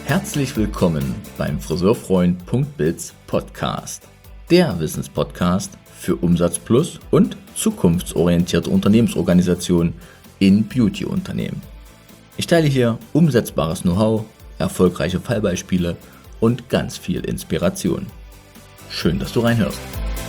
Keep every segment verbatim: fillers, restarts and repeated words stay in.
Herzlich willkommen beim Friseurfreund.biz Podcast, der Wissenspodcast für Umsatz Plus und zukunftsorientierte Unternehmensorganisationen in Beauty-Unternehmen. Ich teile hier umsetzbares Know-how, erfolgreiche Fallbeispiele und ganz viel Inspiration. Schön, dass du reinhörst.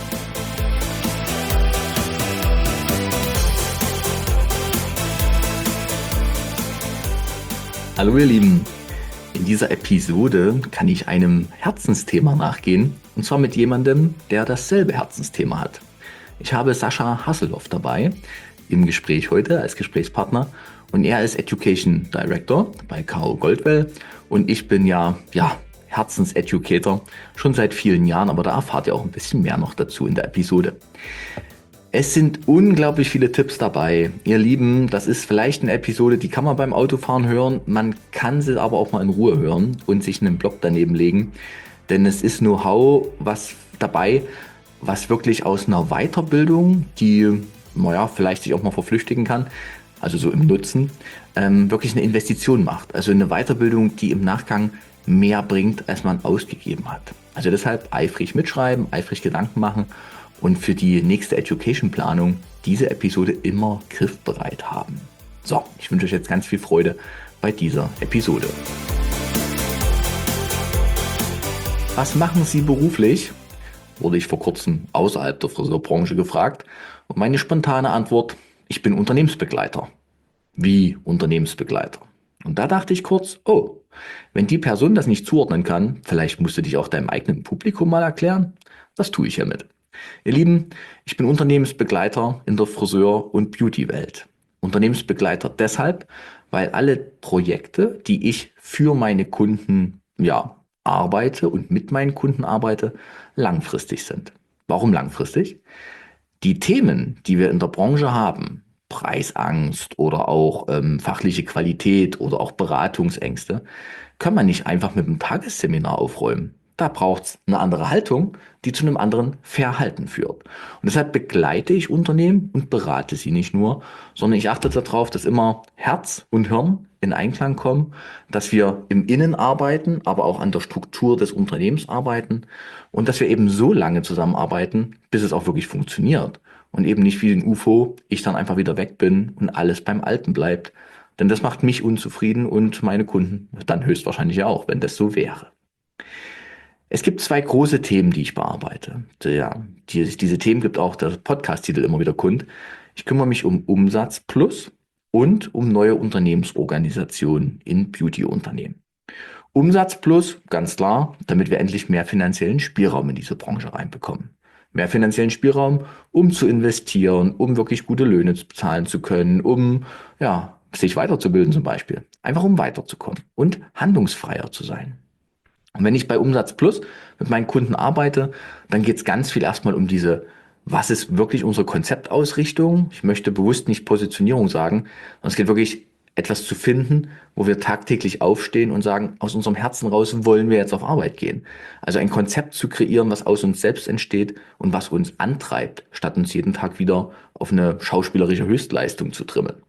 Hallo ihr Lieben, in dieser Episode kann ich einem Herzensthema nachgehen, und zwar mit jemandem, der dasselbe Herzensthema hat. Ich habe Sascha Hasselhoff dabei im Gespräch heute als Gesprächspartner und er ist Education Director bei K O Goldwell und ich bin ja, ja Herzenseducator schon seit vielen Jahren, aber da erfahrt ihr auch ein bisschen mehr noch dazu in der Episode. Es sind unglaublich viele Tipps dabei. Ihr Lieben, das ist vielleicht eine Episode, die kann man beim Autofahren hören. Man kann sie aber auch mal in Ruhe hören und sich einen Block daneben legen. Denn es ist Know-how was dabei, was wirklich aus einer Weiterbildung, die, naja, vielleicht sich auch mal verflüchtigen kann, also so im Nutzen, ähm, wirklich eine Investition macht. Also eine Weiterbildung, die im Nachgang mehr bringt, als man ausgegeben hat. Also deshalb eifrig mitschreiben, eifrig Gedanken machen und für die nächste Education-Planung diese Episode immer griffbereit haben. So, ich wünsche euch jetzt ganz viel Freude bei dieser Episode. Was machen Sie beruflich? Wurde ich vor kurzem außerhalb der Friseurbranche gefragt. Und meine spontane Antwort: Ich bin Unternehmensbegleiter. Wie Unternehmensbegleiter? Und da dachte ich kurz, oh, wenn die Person das nicht zuordnen kann, vielleicht musst du dich auch deinem eigenen Publikum mal erklären. Das tue ich hiermit. Ihr Lieben, ich bin Unternehmensbegleiter in der Friseur- und Beauty-Welt. Unternehmensbegleiter deshalb, weil alle Projekte, die ich für meine Kunden ja, arbeite und mit meinen Kunden arbeite, langfristig sind. Warum langfristig? Die Themen, die wir in der Branche haben, Preisangst oder auch ähm, fachliche Qualität oder auch Beratungsängste, kann man nicht einfach mit einem Tagesseminar aufräumen. Da braucht es eine andere Haltung, die zu einem anderen Verhalten führt. Und deshalb begleite ich Unternehmen und berate sie nicht nur, sondern ich achte darauf, dass immer Herz und Hirn in Einklang kommen, dass wir im Innen arbeiten, aber auch an der Struktur des Unternehmens arbeiten und dass wir eben so lange zusammenarbeiten, bis es auch wirklich funktioniert und eben nicht wie ein U F O, ich dann einfach wieder weg bin und alles beim Alten bleibt. Denn das macht mich unzufrieden und meine Kunden dann höchstwahrscheinlich auch, wenn das so wäre. Es gibt zwei große Themen, die ich bearbeite. Ja, die, diese Themen gibt auch der Podcast-Titel immer wieder kund. Ich kümmere mich um Umsatz Plus und um neue Unternehmensorganisationen in Beauty-Unternehmen. Umsatz Plus, ganz klar, damit wir endlich mehr finanziellen Spielraum in diese Branche reinbekommen. Mehr finanziellen Spielraum, um zu investieren, um wirklich gute Löhne bezahlen zu können, um ja, sich weiterzubilden zum Beispiel. Einfach um weiterzukommen und handlungsfreier zu sein. Und wenn ich bei Umsatz Plus mit meinen Kunden arbeite, dann geht es ganz viel erstmal um diese, was ist wirklich unsere Konzeptausrichtung? Ich möchte bewusst nicht Positionierung sagen, sondern es geht wirklich etwas zu finden, wo wir tagtäglich aufstehen und sagen, aus unserem Herzen raus wollen wir jetzt auf Arbeit gehen. Also ein Konzept zu kreieren, was aus uns selbst entsteht und was uns antreibt, statt uns jeden Tag wieder auf eine schauspielerische Höchstleistung zu trimmeln.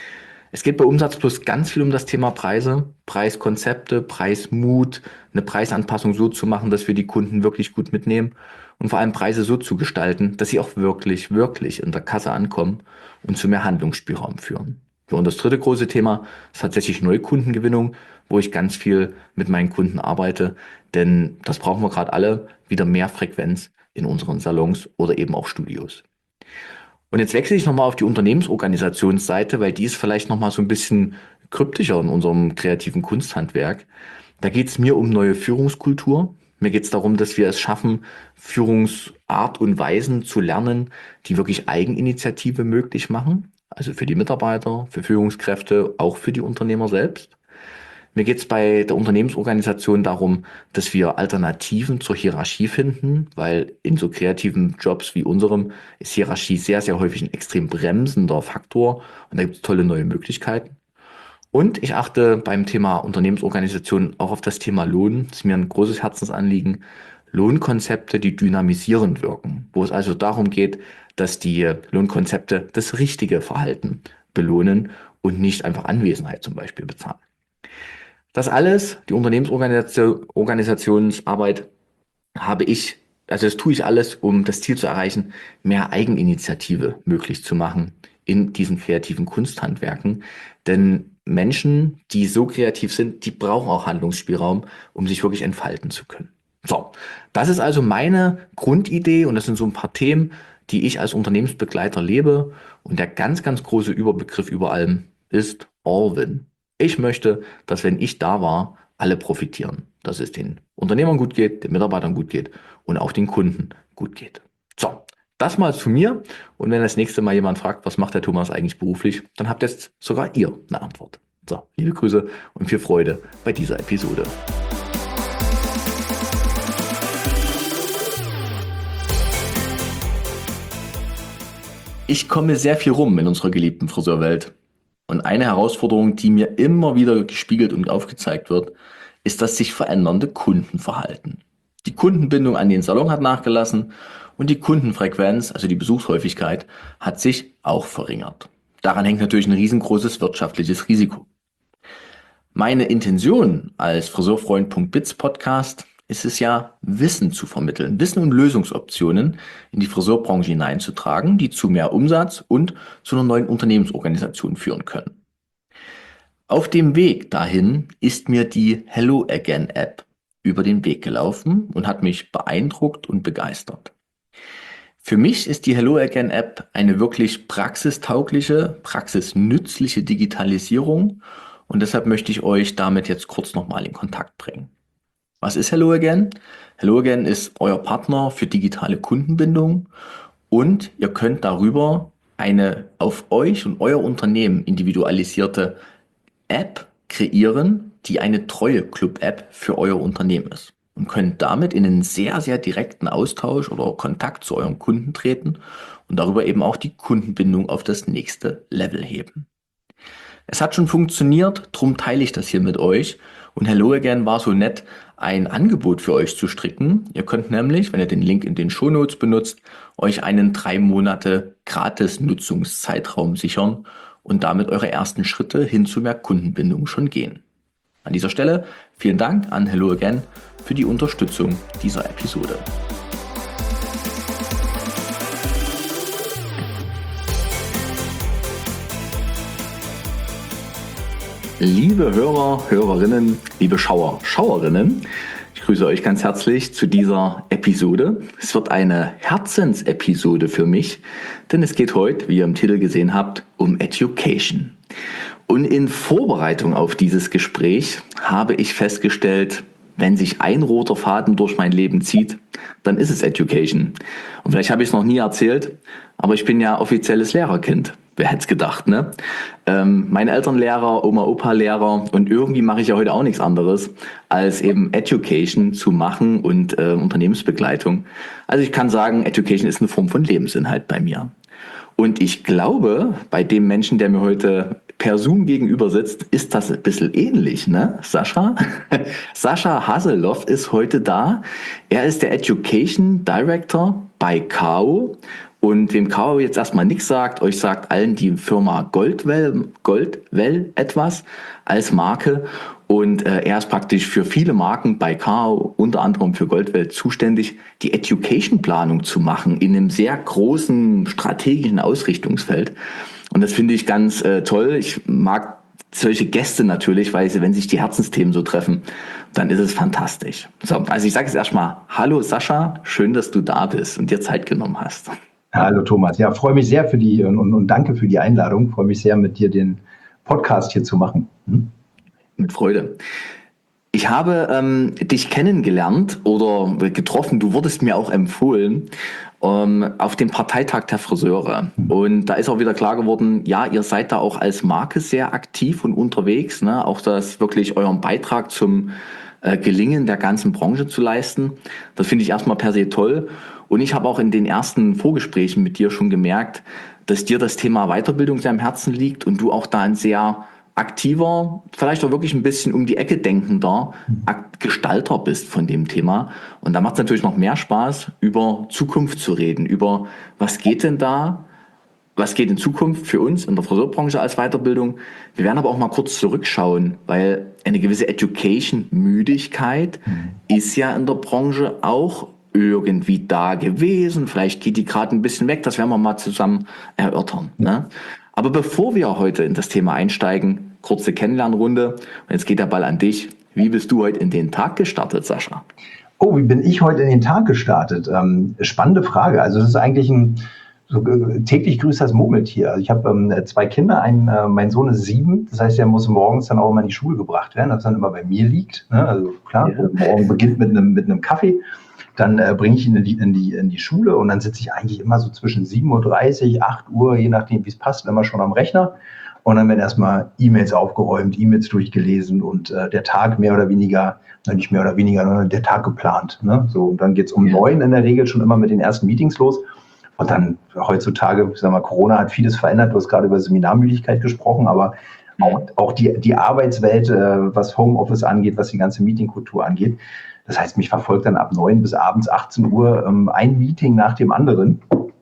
Es geht bei Umsatz Plus ganz viel um das Thema Preise, Preiskonzepte, Preismut, eine Preisanpassung so zu machen, dass wir die Kunden wirklich gut mitnehmen und vor allem Preise so zu gestalten, dass sie auch wirklich, wirklich in der Kasse ankommen und zu mehr Handlungsspielraum führen. Ja, und das dritte große Thema ist tatsächlich Neukundengewinnung, wo ich ganz viel mit meinen Kunden arbeite, denn das brauchen wir gerade alle, wieder mehr Frequenz in unseren Salons oder eben auch Studios. Und jetzt wechsle ich nochmal auf die Unternehmensorganisationsseite, weil die ist vielleicht nochmal so ein bisschen kryptischer in unserem kreativen Kunsthandwerk. Da geht es mir um neue Führungskultur. Mir geht es darum, dass wir es schaffen, Führungsart und Weisen zu lernen, die wirklich Eigeninitiative möglich machen. Also für die Mitarbeiter, für Führungskräfte, auch für die Unternehmer selbst. Mir geht es bei der Unternehmensorganisation darum, dass wir Alternativen zur Hierarchie finden, weil in so kreativen Jobs wie unserem ist Hierarchie sehr, sehr häufig ein extrem bremsender Faktor und da gibt es tolle neue Möglichkeiten. Und ich achte beim Thema Unternehmensorganisation auch auf das Thema Lohn. Das ist mir ein großes Herzensanliegen. Lohnkonzepte, die dynamisierend wirken, wo es also darum geht, dass die Lohnkonzepte das richtige Verhalten belohnen und nicht einfach Anwesenheit zum Beispiel bezahlen. Das alles, die Unternehmensorganisationsarbeit, habe ich, also das tue ich alles, um das Ziel zu erreichen, mehr Eigeninitiative möglich zu machen in diesen kreativen Kunsthandwerken. Denn Menschen, die so kreativ sind, die brauchen auch Handlungsspielraum, um sich wirklich entfalten zu können. So, das ist also meine Grundidee und das sind so ein paar Themen, die ich als Unternehmensbegleiter lebe. Und der ganz, ganz große Überbegriff über allem ist All-Win. Ich möchte, dass wenn ich da war, alle profitieren. Dass es den Unternehmern gut geht, den Mitarbeitern gut geht und auch den Kunden gut geht. So, das mal zu mir. Und wenn das nächste Mal jemand fragt, was macht der Thomas eigentlich beruflich, dann habt jetzt sogar ihr eine Antwort. So, liebe Grüße und viel Freude bei dieser Episode. Ich komme sehr viel rum in unserer geliebten Friseurwelt. Und eine Herausforderung, die mir immer wieder gespiegelt und aufgezeigt wird, ist das sich verändernde Kundenverhalten. Die Kundenbindung an den Salon hat nachgelassen und die Kundenfrequenz, also die Besuchshäufigkeit, hat sich auch verringert. Daran hängt natürlich ein riesengroßes wirtschaftliches Risiko. Meine Intention als Friseurfreund.biz Podcast ist es ja, Wissen zu vermitteln, Wissen und Lösungsoptionen in die Friseurbranche hineinzutragen, die zu mehr Umsatz und zu einer neuen Unternehmensorganisation führen können. Auf dem Weg dahin ist mir die Hello Again App über den Weg gelaufen und hat mich beeindruckt und begeistert. Für mich ist die Hello Again App eine wirklich praxistaugliche, praxisnützliche Digitalisierung und deshalb möchte ich euch damit jetzt kurz nochmal in Kontakt bringen. Was ist Hello Again? Hello Again ist euer Partner für digitale Kundenbindung und ihr könnt darüber eine auf euch und euer Unternehmen individualisierte App kreieren, die eine Treue-Club-App für euer Unternehmen ist und könnt damit in einen sehr, sehr direkten Austausch oder Kontakt zu euren Kunden treten und darüber eben auch die Kundenbindung auf das nächste Level heben. Es hat schon funktioniert, drum teile ich das hier mit euch. Und Hello Again war so nett, ein Angebot für euch zu stricken. Ihr könnt nämlich, wenn ihr den Link in den Shownotes benutzt, euch einen drei Monate gratis Nutzungszeitraum sichern und damit eure ersten Schritte hin zu mehr Kundenbindung schon gehen. An dieser Stelle vielen Dank an Hello Again für die Unterstützung dieser Episode. Liebe Hörer, Hörerinnen, liebe Schauer, Schauerinnen, ich grüße euch ganz herzlich zu dieser Episode. Es wird eine Herzensepisode für mich, denn es geht heute, wie ihr im Titel gesehen habt, um Education. Und in Vorbereitung auf dieses Gespräch habe ich festgestellt, wenn sich ein roter Faden durch mein Leben zieht, dann ist es Education. Und vielleicht habe ich es noch nie erzählt, aber ich bin ja offizielles Lehrerkind. Wer hätte es gedacht, ne? Ähm, meine Eltern Lehrer, Oma, Opa Lehrer und irgendwie mache ich ja heute auch nichts anderes, als eben Education zu machen und äh, Unternehmensbegleitung. Also ich kann sagen, Education ist eine Form von Lebensinhalt bei mir. Und ich glaube, bei dem Menschen, der mir heute per Zoom gegenüber sitzt, ist das ein bisschen ähnlich, ne? Sascha? Sascha Hasselhoff ist heute da. Er ist der Education Director bei K O. Und wem K O jetzt erstmal nichts sagt, euch sagt allen die Firma Goldwell, Goldwell etwas als Marke. Und äh, er ist praktisch für viele Marken bei K O, unter anderem für Goldwell, zuständig, die Education-Planung zu machen in einem sehr großen strategischen Ausrichtungsfeld. Und das finde ich ganz äh, toll. Ich mag solche Gäste natürlich, weil sie, wenn sich die Herzensthemen so treffen, dann ist es fantastisch. So, also ich sage jetzt erstmal, hallo Sascha, schön, dass du da bist und dir Zeit genommen hast. Hallo Thomas, ja, freue mich sehr für die und, und danke für die Einladung. Freue mich sehr, mit dir den Podcast hier zu machen. Hm? Mit Freude. Ich habe ähm, dich kennengelernt oder getroffen, du wurdest mir auch empfohlen, ähm, auf dem Parteitag der Friseure. Und da ist auch wieder klar geworden, ja, ihr seid da auch als Marke sehr aktiv und unterwegs, ne? Auch das wirklich euren Beitrag zum äh, Gelingen der ganzen Branche zu leisten. Das finde ich erstmal per se toll. Und ich habe auch in den ersten Vorgesprächen mit dir schon gemerkt, dass dir das Thema Weiterbildung sehr am Herzen liegt und du auch da ein sehr aktiver, vielleicht auch wirklich ein bisschen um die Ecke denkender Gestalter bist von dem Thema. Und da macht es natürlich noch mehr Spaß, über Zukunft zu reden, über was geht denn da was geht in Zukunft für uns in der Friseurbranche als Weiterbildung. Wir werden aber auch mal kurz zurückschauen, weil eine gewisse Education-Müdigkeit mhm. ist ja in der Branche auch irgendwie da gewesen. Vielleicht geht die gerade ein bisschen weg, das werden wir mal zusammen erörtern. Ja. Ne? Aber bevor wir heute in das Thema einsteigen, kurze Kennenlernrunde. Und jetzt geht der Ball an dich. Wie bist du heute in den Tag gestartet, Sascha? Oh, wie bin ich heute in den Tag gestartet? Ähm, spannende Frage. Also das ist eigentlich ein so, äh, täglich grüßt das Murmeltier. Also ich habe ähm, zwei Kinder, ein, äh, mein Sohn ist sieben, das heißt, er muss morgens dann auch immer in die Schule gebracht werden, das dann immer bei mir liegt. Ne? Also klar, ja. Morgen beginnt mit einem mit einem Kaffee. Dann äh, bringe ich ihn in die, in, die, in die Schule und dann sitze ich eigentlich immer so zwischen sieben Uhr dreißig, acht Uhr, je nachdem, wie es passt, immer schon am Rechner. Und dann werden erstmal E-Mails aufgeräumt, E-Mails durchgelesen und äh, der Tag mehr oder weniger, na, nicht mehr oder weniger, sondern der Tag geplant. Ne? So, und dann geht es um neun in der Regel schon immer mit den ersten Meetings los. Und dann heutzutage, ich sag mal, Corona hat vieles verändert. Du hast gerade über Seminarmüdigkeit gesprochen, aber auch, auch die, die Arbeitswelt, äh, was Homeoffice angeht, was die ganze Meetingkultur angeht. Das heißt, mich verfolgt dann ab neun bis abends achtzehn Uhr ähm, ein Meeting nach dem anderen.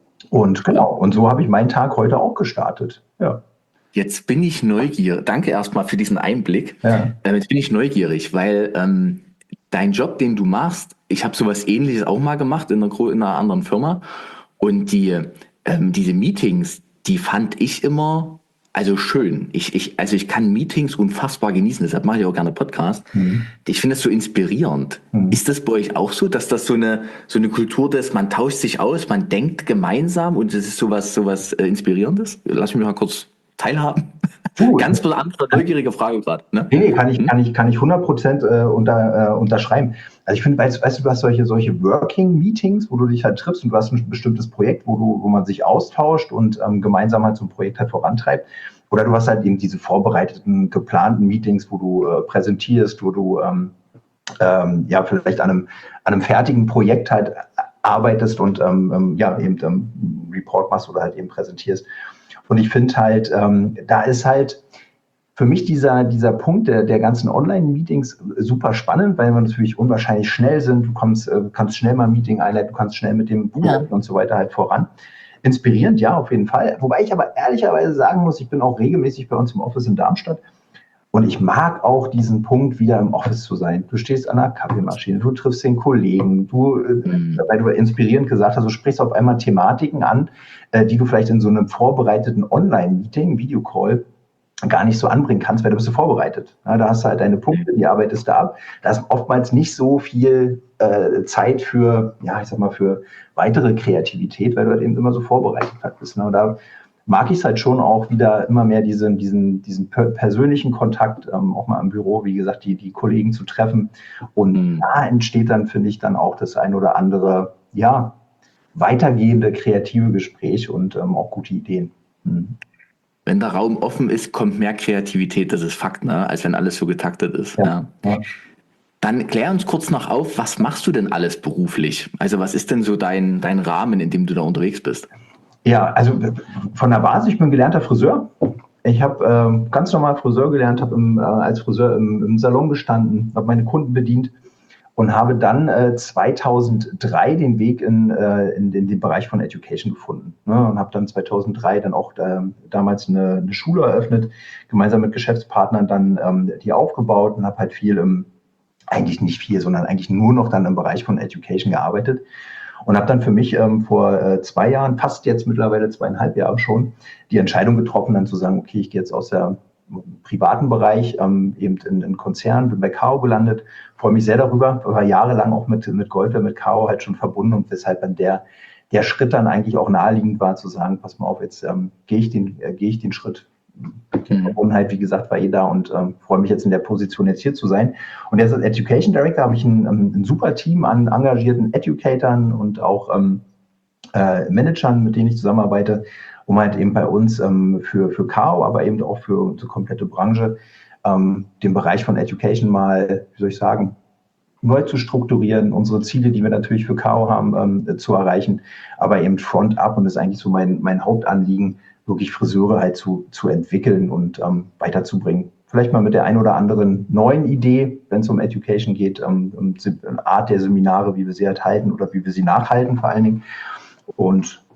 Und genau, und so habe ich meinen Tag heute auch gestartet. Ja. Jetzt bin ich neugierig. Danke erstmal für diesen Einblick. Ja. Äh, jetzt bin ich neugierig, weil ähm, dein Job, den du machst, ich habe sowas Ähnliches auch mal gemacht in einer, in einer anderen Firma. Und die, ähm, diese Meetings, die fand ich immer also schön. Ich, ich, also ich kann Meetings unfassbar genießen, deshalb mache ich auch gerne Podcast. Mhm. Ich finde das so inspirierend. Mhm. Ist das bei euch auch so, dass das so eine, so eine Kultur ist, man tauscht sich aus, man denkt gemeinsam und es ist sowas, sowas äh, Inspirierendes? Lass mich mal kurz teilhaben. Uh, Ganz andere, neugierige Frage gerade. Ne? Nee, nee, kann ich, hm? kann ich, kann ich hundert Prozent äh, unter, äh, unterschreiben. Also ich finde, weißt, weißt du, du hast solche, solche Working-Meetings, wo du dich halt triffst und du hast ein bestimmtes Projekt, wo du, wo man sich austauscht und ähm, gemeinsam halt so ein Projekt halt vorantreibt. Oder du hast halt eben diese vorbereiteten, geplanten Meetings, wo du äh, präsentierst, wo du ähm, ähm, ja vielleicht an einem, an einem fertigen Projekt halt arbeitest und ähm, ja eben ähm, Report machst oder halt eben präsentierst. Und ich finde halt, ähm, da ist halt für mich dieser, dieser Punkt der, der ganzen Online-Meetings super spannend, weil wir natürlich unwahrscheinlich schnell sind. Du kommst, äh, kannst schnell mal ein Meeting einleiten, du kannst schnell mit dem Projekt ja. und so weiter halt voran. Inspirierend, ja, auf jeden Fall. Wobei ich aber ehrlicherweise sagen muss, ich bin auch regelmäßig bei uns im Office in Darmstadt. Und ich mag auch diesen Punkt, wieder im Office zu sein. Du stehst an der Kaffeemaschine, du triffst den Kollegen, du, mhm. weil du inspirierend gesagt hast, du sprichst auf einmal Thematiken an, äh, die du vielleicht in so einem vorbereiteten Online-Meeting, Videocall, gar nicht so anbringen kannst, weil du bist so vorbereitet. Ja, da hast du halt deine Punkte, die arbeitest da ab. Da ist oftmals nicht so viel äh, Zeit für, ja, ich sag mal, für weitere Kreativität, weil du halt eben immer so vorbereitet bist. Ne? Und da mag ich es halt schon auch wieder immer mehr diesen, diesen, diesen persönlichen Kontakt, ähm, auch mal im Büro, wie gesagt, die, die Kollegen zu treffen. Und mhm. da entsteht dann, finde ich, dann auch das ein oder andere, ja, weitergehende kreative Gespräch und ähm, auch gute Ideen. Mhm. Wenn der Raum offen ist, kommt mehr Kreativität, das ist Fakt, ne? Als wenn alles so getaktet ist. Ja. Ja. Dann klär uns kurz noch auf, was machst du denn alles beruflich? Also was ist denn so dein, dein Rahmen, in dem du da unterwegs bist? Ja, also von der Basis, ich bin gelernter Friseur. Ich habe äh, ganz normal Friseur gelernt, habe äh, als Friseur im, im Salon gestanden, habe meine Kunden bedient und habe dann äh, zweitausenddrei den Weg in, äh, in, in den Bereich von Education gefunden. Ne? Und habe dann zweitausenddrei dann auch äh, damals eine, eine Schule eröffnet, gemeinsam mit Geschäftspartnern dann ähm, die aufgebaut und habe halt viel im, eigentlich nicht viel, sondern eigentlich nur noch dann im Bereich von Education gearbeitet. Und habe dann für mich ähm, vor äh, zwei Jahren, fast jetzt mittlerweile zweieinhalb Jahre schon, die Entscheidung getroffen, dann zu sagen, okay, ich gehe jetzt aus der privaten Bereich ähm, eben in, in Konzernen, bin bei K A O gelandet, freue mich sehr darüber, war jahrelang auch mit, mit Goldware, mit K A O halt schon verbunden und weshalb dann der, der Schritt dann eigentlich auch naheliegend war, zu sagen, pass mal auf, jetzt ähm, gehe ich den, äh, gehe ich den Schritt. Die Verbundenheit, wie gesagt, war eh da und ähm, freue mich jetzt in der Position, jetzt hier zu sein. Und jetzt als Education Director habe ich ein, ein super Team an engagierten Educatoren und auch ähm, äh, Managern, mit denen ich zusammenarbeite, um halt eben bei uns ähm, für, für K A O, aber eben auch für unsere komplette Branche, ähm, den Bereich von Education mal, wie soll ich sagen, neu zu strukturieren, unsere Ziele, die wir natürlich für K A O haben, ähm, zu erreichen, aber eben front-up, und das ist eigentlich so mein, mein Hauptanliegen, wirklich Friseure halt zu, zu entwickeln und ähm, weiterzubringen. Vielleicht mal mit der ein oder anderen neuen Idee, wenn es um Education geht, ähm, um Art der Seminare, wie wir sie halt halten oder wie wir sie nachhalten vor allen Dingen. Und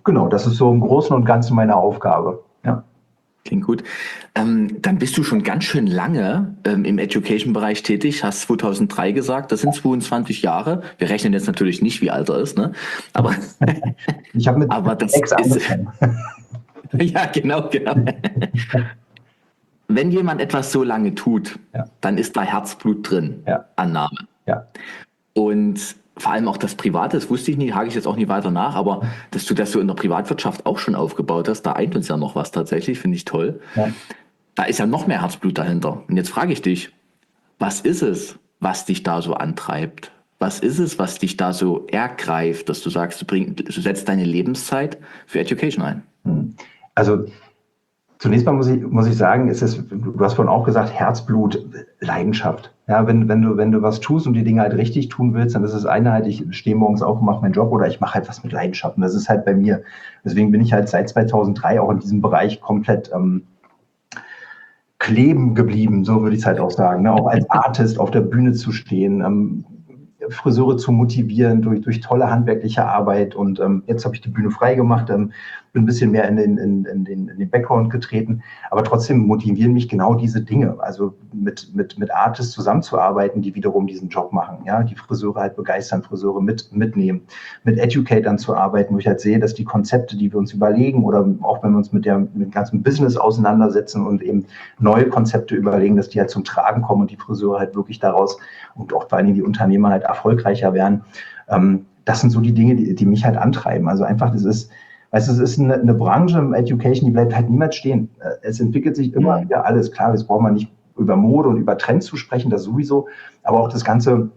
Genau, das ist so im Großen und Ganzen meine Aufgabe. Ja. Klingt gut. Ähm, dann bist du schon ganz schön lange ähm, im Education-Bereich tätig, hast zweitausenddrei gesagt, das sind zweiundzwanzig Jahre. Wir rechnen jetzt natürlich nicht, wie alt er ist, ne? Aber, Ich habe mit aber das sechs ist, angefangen. ja, genau, genau. Wenn jemand etwas so lange tut, Ja, dann ist da Herzblut drin, ja, Annahme. ja. Und vor allem auch das Private, das wusste ich nicht, hake ich jetzt auch nie weiter nach, aber dass du das so in der Privatwirtschaft auch schon aufgebaut hast, da eint uns ja noch was tatsächlich, finde ich toll. Ja. Da ist ja noch mehr Herzblut dahinter. Und jetzt frage ich dich, was ist es, was dich da so antreibt? Was ist es, was dich da so ergreift, dass du sagst, du, bring, du setzt deine Lebenszeit für Education ein? Hm. Also zunächst mal muss ich, muss ich sagen, es ist, du hast vorhin auch gesagt, Herzblut, Leidenschaft. Ja, wenn, wenn du, wenn du was tust und die Dinge halt richtig tun willst, dann ist es eine halt, ich stehe morgens auf und mache meinen Job oder ich mache halt was mit Leidenschaft. Und das ist halt bei mir. Deswegen bin ich halt seit zweitausenddrei auch in diesem Bereich komplett ähm, kleben geblieben, so würde ich es halt auch sagen. Ne? Auch als Artist auf der Bühne zu stehen, ähm, Friseure zu motivieren durch, durch tolle handwerkliche Arbeit. Und ähm, jetzt habe ich die Bühne frei gemacht, ähm, bin ein bisschen mehr in den, in, in, den, in den Background getreten. Aber trotzdem motivieren mich genau diese Dinge. Also mit, mit, mit Artists zusammenzuarbeiten, die wiederum diesen Job machen. Ja? Die Friseure halt begeistern, Friseure mit, mitnehmen. Mit Educatern zu arbeiten, wo ich halt sehe, dass die Konzepte, die wir uns überlegen oder auch wenn wir uns mit, der, mit dem ganzen Business auseinandersetzen und eben neue Konzepte überlegen, dass die halt zum Tragen kommen und die Friseure halt wirklich daraus und auch vor allen Dingen die Unternehmer halt erfolgreicher werden. Ähm, das sind so die Dinge, die, die mich halt antreiben. Also einfach, das ist, weißt du, es ist eine, eine Branche im Education, die bleibt halt niemals stehen. Es entwickelt sich immer Mhm. wieder alles. Klar, jetzt braucht man nicht über Mode und über Trends zu sprechen, das sowieso, aber auch das ganze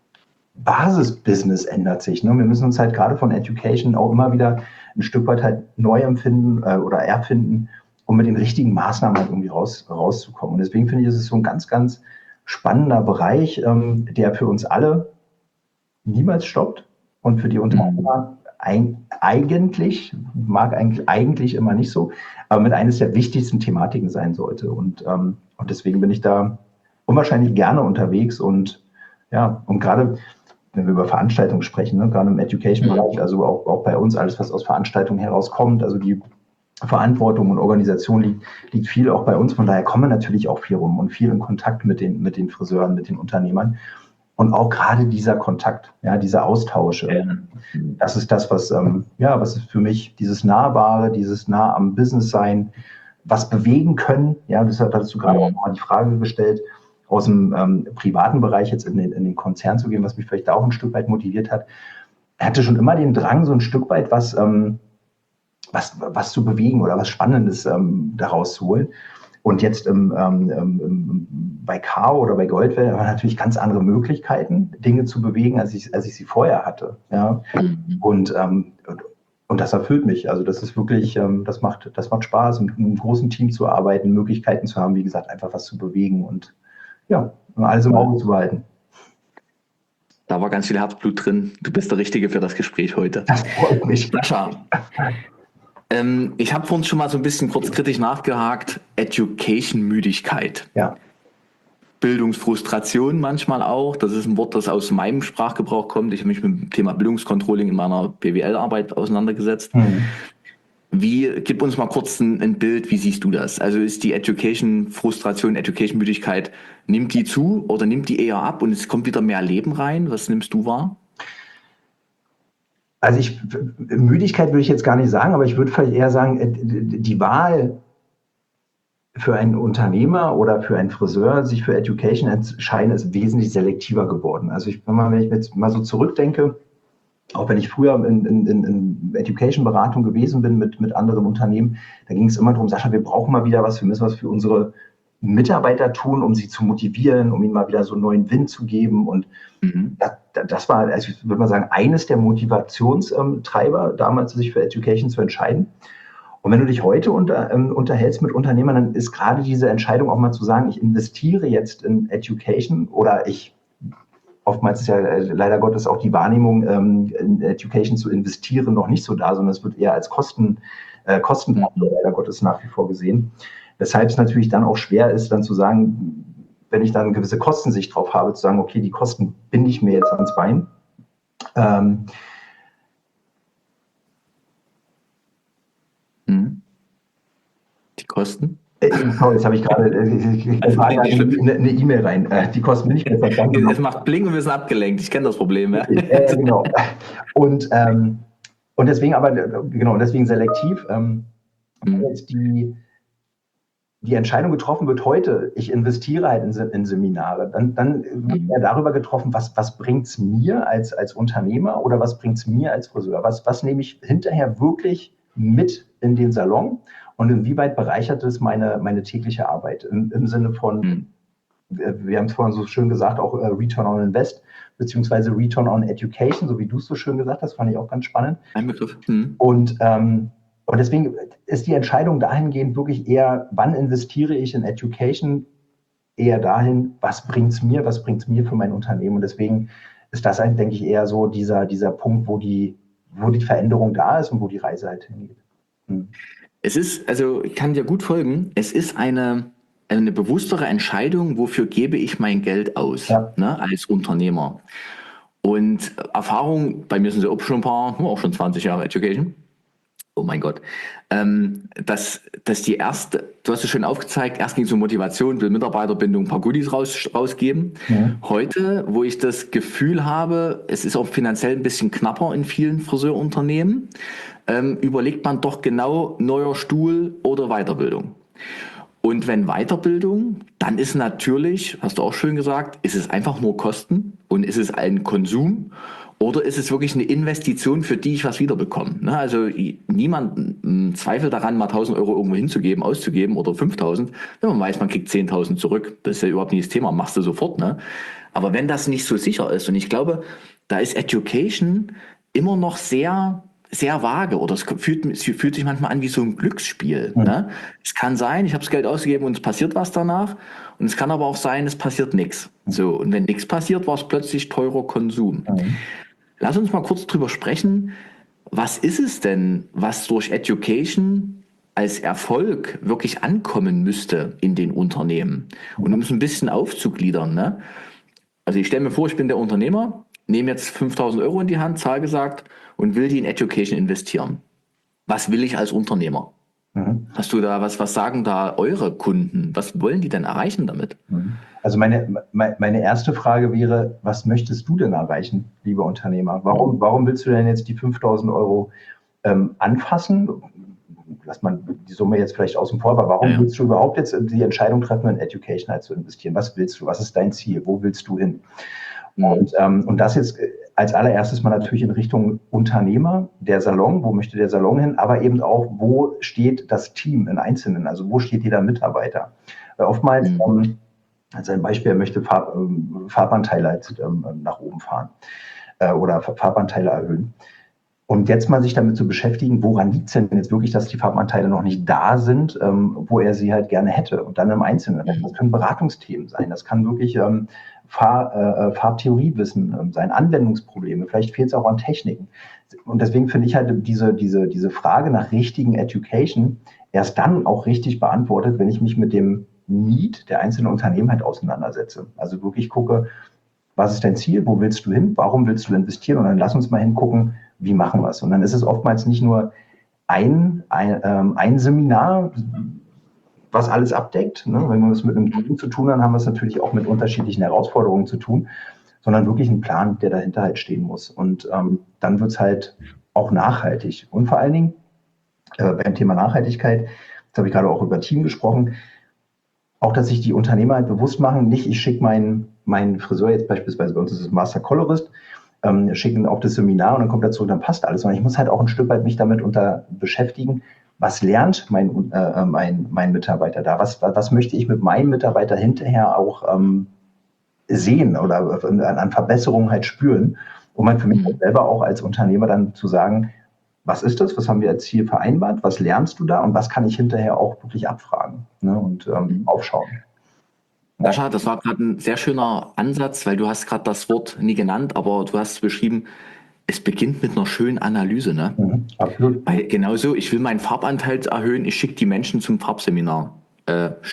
Basisbusiness ändert sich. Ne? Wir müssen uns halt gerade von Education auch immer wieder ein Stück weit halt neu empfinden äh, oder erfinden, um mit den richtigen Maßnahmen halt irgendwie raus, rauszukommen. Und deswegen finde ich, es ist so ein ganz, ganz spannender Bereich, ähm, der für uns alle niemals stoppt und für die Unternehmer ein, eigentlich, mag eigentlich, eigentlich immer nicht so, aber mit eines der wichtigsten Thematiken sein sollte. Und, ähm, und deswegen bin ich da unwahrscheinlich gerne unterwegs und ja, und gerade wenn wir über Veranstaltungen sprechen, ne, gerade im Education-Bereich, also auch, auch bei uns alles, was aus Veranstaltungen herauskommt, also die Verantwortung und Organisation liegt, liegt viel auch bei uns. Von daher kommen wir natürlich auch viel rum und viel in Kontakt mit den, mit den Friseuren, mit den Unternehmern. Und auch gerade dieser Kontakt, ja, dieser Austausch, Ja. das ist das, was, ähm, ja, was ist für mich dieses Nahbare, dieses nah am Business sein, was bewegen können. Ja, deshalb hattest du gerade auch mal die Frage gestellt, aus dem ähm, privaten Bereich jetzt in den, in den Konzern zu gehen, was mich vielleicht auch ein Stück weit motiviert hat. Er hatte schon immer den Drang, so ein Stück weit was, ähm, was, was zu bewegen oder was Spannendes ähm, daraus zu holen. Und jetzt im, ähm, ähm, bei K O oder bei Goldwell haben wir natürlich ganz andere Möglichkeiten, Dinge zu bewegen, als ich, als ich sie vorher hatte. Ja? Und, ähm, und das erfüllt mich. Also das ist wirklich, ähm, das macht, das macht Spaß, mit einem großen Team zu arbeiten, Möglichkeiten zu haben, wie gesagt, einfach was zu bewegen und ja, alles im Auge zu behalten. Da war ganz viel Herzblut drin. Du bist der Richtige für das Gespräch heute. Das freut mich. Sascha, ähm, ich habe vorhin schon mal so ein bisschen kurz kritisch nachgehakt. Education-Müdigkeit. Ja. Bildungsfrustration manchmal auch. Das ist ein Wort, das aus meinem Sprachgebrauch kommt. Ich habe mich mit dem Thema Bildungscontrolling in meiner B W L-Arbeit auseinandergesetzt. Hm. Wie, gib uns mal kurz ein, ein Bild, wie siehst du das? Also ist die Education-Frustration, Education-Müdigkeit, nimmt die zu oder nimmt die eher ab und es kommt wieder mehr Leben rein? Was nimmst du wahr? Also ich, Müdigkeit würde ich jetzt gar nicht sagen, aber ich würde vielleicht eher sagen, die Wahl für einen Unternehmer oder für einen Friseur, sich für Education entscheiden, ist wesentlich selektiver geworden. Also ich, wenn ich jetzt mal so zurückdenke, auch wenn ich früher in, in, in Education-Beratung gewesen bin mit, mit anderen Unternehmen, da ging es immer darum, Sascha, wir brauchen mal wieder was, wir müssen was für unsere Mitarbeiter tun, um sie zu motivieren, um ihnen mal wieder so einen neuen Wind zu geben. Und mhm. das, das war, also ich würde mal sagen, eines der Motivationstreiber damals, sich für Education zu entscheiden. Und wenn du dich heute unter, ähm, unterhältst mit Unternehmern, dann ist gerade diese Entscheidung auch mal zu sagen, ich investiere jetzt in Education oder ich, oftmals ist ja äh, leider Gottes auch die Wahrnehmung, ähm, in Education zu investieren, noch nicht so da, sondern es wird eher als Kosten, äh, Kostenfaktor leider Gottes nach wie vor gesehen. Weshalb es natürlich dann auch schwer ist, dann zu sagen, wenn ich dann eine gewisse Kostensicht drauf habe, zu sagen, okay, die Kosten binde ich mir jetzt ans Bein. Ähm, Hm. Die Kosten? Äh, sorry, jetzt habe ich gerade äh, ich, ich Also, frage nee, nicht schlimm. eine eine E-Mail rein. Äh, die kosten mir nicht mehr verstanden. Es macht Bling und wir sind abgelenkt. Ich kenne das Problem, ja. Ja, ja, genau. Und, ähm, und deswegen aber, äh, genau, deswegen selektiv. Ähm, wenn Hm. jetzt die, die Entscheidung getroffen wird heute, ich investiere halt in, Se- in Seminare, dann, dann wird Hm. ja darüber getroffen, was, was bringt es mir als, als Unternehmer oder was bringt es mir als Friseur? Was, was nehme ich hinterher wirklich mit in den Salon und inwieweit bereichert es meine, meine tägliche Arbeit im, im Sinne von, Hm. wir wir haben es vorhin so schön gesagt, auch äh, Return on Invest, beziehungsweise Return on Education, so wie du es so schön gesagt hast, fand ich auch ganz spannend. Ein Begriff. Hm. Und, ähm, und deswegen ist die Entscheidung dahingehend wirklich eher, wann investiere ich in Education, eher dahin, was bringt es mir, was bringt es mir für mein Unternehmen. Und deswegen ist das, halt, denke ich, eher so dieser, dieser Punkt, wo die, wo die Veränderung da ist und wo die Reise halt hingeht. Hm. Es ist, also ich kann dir gut folgen, es ist eine, eine bewusstere Entscheidung, wofür gebe ich mein Geld aus, Ja. ne, als Unternehmer. Und Erfahrung, bei mir sind sie auch schon ein paar, auch schon zwanzig Jahre Education. Oh mein Gott. Ähm, dass, dass die erste, du hast es schon aufgezeigt, erst ging es um Motivation, will Mitarbeiterbindung, ein paar Goodies raus, rausgeben. Mhm. Heute, wo ich das Gefühl habe, es ist auch finanziell ein bisschen knapper in vielen Friseurunternehmen, ähm, überlegt man doch genau neuer Stuhl oder Weiterbildung. Und wenn Weiterbildung, dann ist natürlich, hast du auch schön gesagt, ist es einfach nur Kosten und ist es ein Konsum oder ist es wirklich eine Investition, für die ich was wiederbekomme? Ne? Also i- niemand mm, zweifelt daran, mal tausend Euro irgendwo hinzugeben, auszugeben oder fünftausend, wenn man weiß, man kriegt zehntausend zurück. Das ist ja überhaupt nicht das Thema, machst du sofort. Ne? Aber wenn das nicht so sicher ist und ich glaube, da ist Education immer noch sehr sehr vage oder es fühlt, es fühlt sich manchmal an wie so ein Glücksspiel. Mhm. Ne? Es kann sein, ich habe das Geld ausgegeben und es passiert was danach. Und es kann aber auch sein, es passiert nichts. So, und wenn nichts passiert, war es plötzlich teurer Konsum. Mhm. Lass uns mal kurz drüber sprechen. Was ist es denn, was durch Education als Erfolg wirklich ankommen müsste in den Unternehmen? Und um es ein bisschen aufzugliedern, ne? Also ich stelle mir vor, ich bin der Unternehmer, nehme jetzt fünftausend Euro in die Hand, Zahl gesagt, und will die in Education investieren. Was will ich als Unternehmer? Mhm. Hast du da was, was sagen da eure Kunden? Was wollen die denn erreichen damit? Also meine, meine erste Frage wäre, was möchtest du denn erreichen, lieber Unternehmer? Warum, warum willst du denn jetzt die fünftausend Euro ähm, anfassen? Lass man die Summe jetzt vielleicht außen vor, aber warum Ja, ja. willst du überhaupt jetzt die Entscheidung treffen, in Education halt zu investieren? Was willst du? Was ist dein Ziel? Wo willst du hin? Mhm. Und, ähm, und das jetzt als allererstes mal natürlich in Richtung Unternehmer, der Salon, wo möchte der Salon hin, aber eben auch, wo steht das Team im Einzelnen, also wo steht jeder Mitarbeiter? Weil oftmals, Mhm. ähm, als ein Beispiel, er möchte Farb, ähm, Farbanteile halt, ähm, nach oben fahren äh, oder Farbanteile erhöhen. Und jetzt mal sich damit zu beschäftigen, woran liegt es denn jetzt wirklich, dass die Farbanteile noch nicht da sind, ähm, wo er sie halt gerne hätte und dann im Einzelnen. Das können Beratungsthemen sein, das kann wirklich ähm, Fahr, äh, Farbtheoriewissen ähm, sein, Anwendungsprobleme, vielleicht fehlt es auch an Techniken. Und deswegen finde ich halt diese, diese, diese Frage nach richtigen Education erst dann auch richtig beantwortet, wenn ich mich mit dem Need der einzelnen Unternehmen halt auseinandersetze. Also wirklich gucke, was ist dein Ziel, wo willst du hin, warum willst du investieren und dann lass uns mal hingucken, wie machen wir es. Und dann ist es oftmals nicht nur ein, ein, ähm, ein Seminar, was alles abdeckt. Ne? Wenn wir es mit einem Team zu tun haben, haben wir es natürlich auch mit unterschiedlichen Herausforderungen zu tun, sondern wirklich ein Plan, der dahinter halt stehen muss. Und ähm, dann wird es halt auch nachhaltig. Und vor allen Dingen äh, beim Thema Nachhaltigkeit, jetzt habe ich gerade auch über Team gesprochen, auch, dass sich die Unternehmer halt bewusst machen, nicht ich schicke meinen, meinen Friseur jetzt beispielsweise, bei uns ist es Master Colorist, ähm, schicken auf das Seminar und dann kommt er zurück, dann passt alles. Sondern ich muss halt auch ein Stück weit mich damit unter beschäftigen, was lernt mein, äh, mein, mein Mitarbeiter da? Was, was möchte ich mit meinem Mitarbeiter hinterher auch ähm, sehen oder an, an Verbesserungen halt spüren? Um halt für mich Mhm. selber auch als Unternehmer dann zu sagen, was ist das? Was haben wir als Ziel vereinbart? Was lernst du da? Und was kann ich hinterher auch wirklich abfragen, ne? Und ähm, aufschauen? Sascha, das war gerade ein sehr schöner Ansatz, weil du hast gerade das Wort nie genannt, aber du hast beschrieben, es beginnt mit einer schönen Analyse, ne? Mhm, absolut. Weil genauso, ich will meinen Farbanteil erhöhen, ich schicke die Menschen zum Farbseminar. Äh, stopp.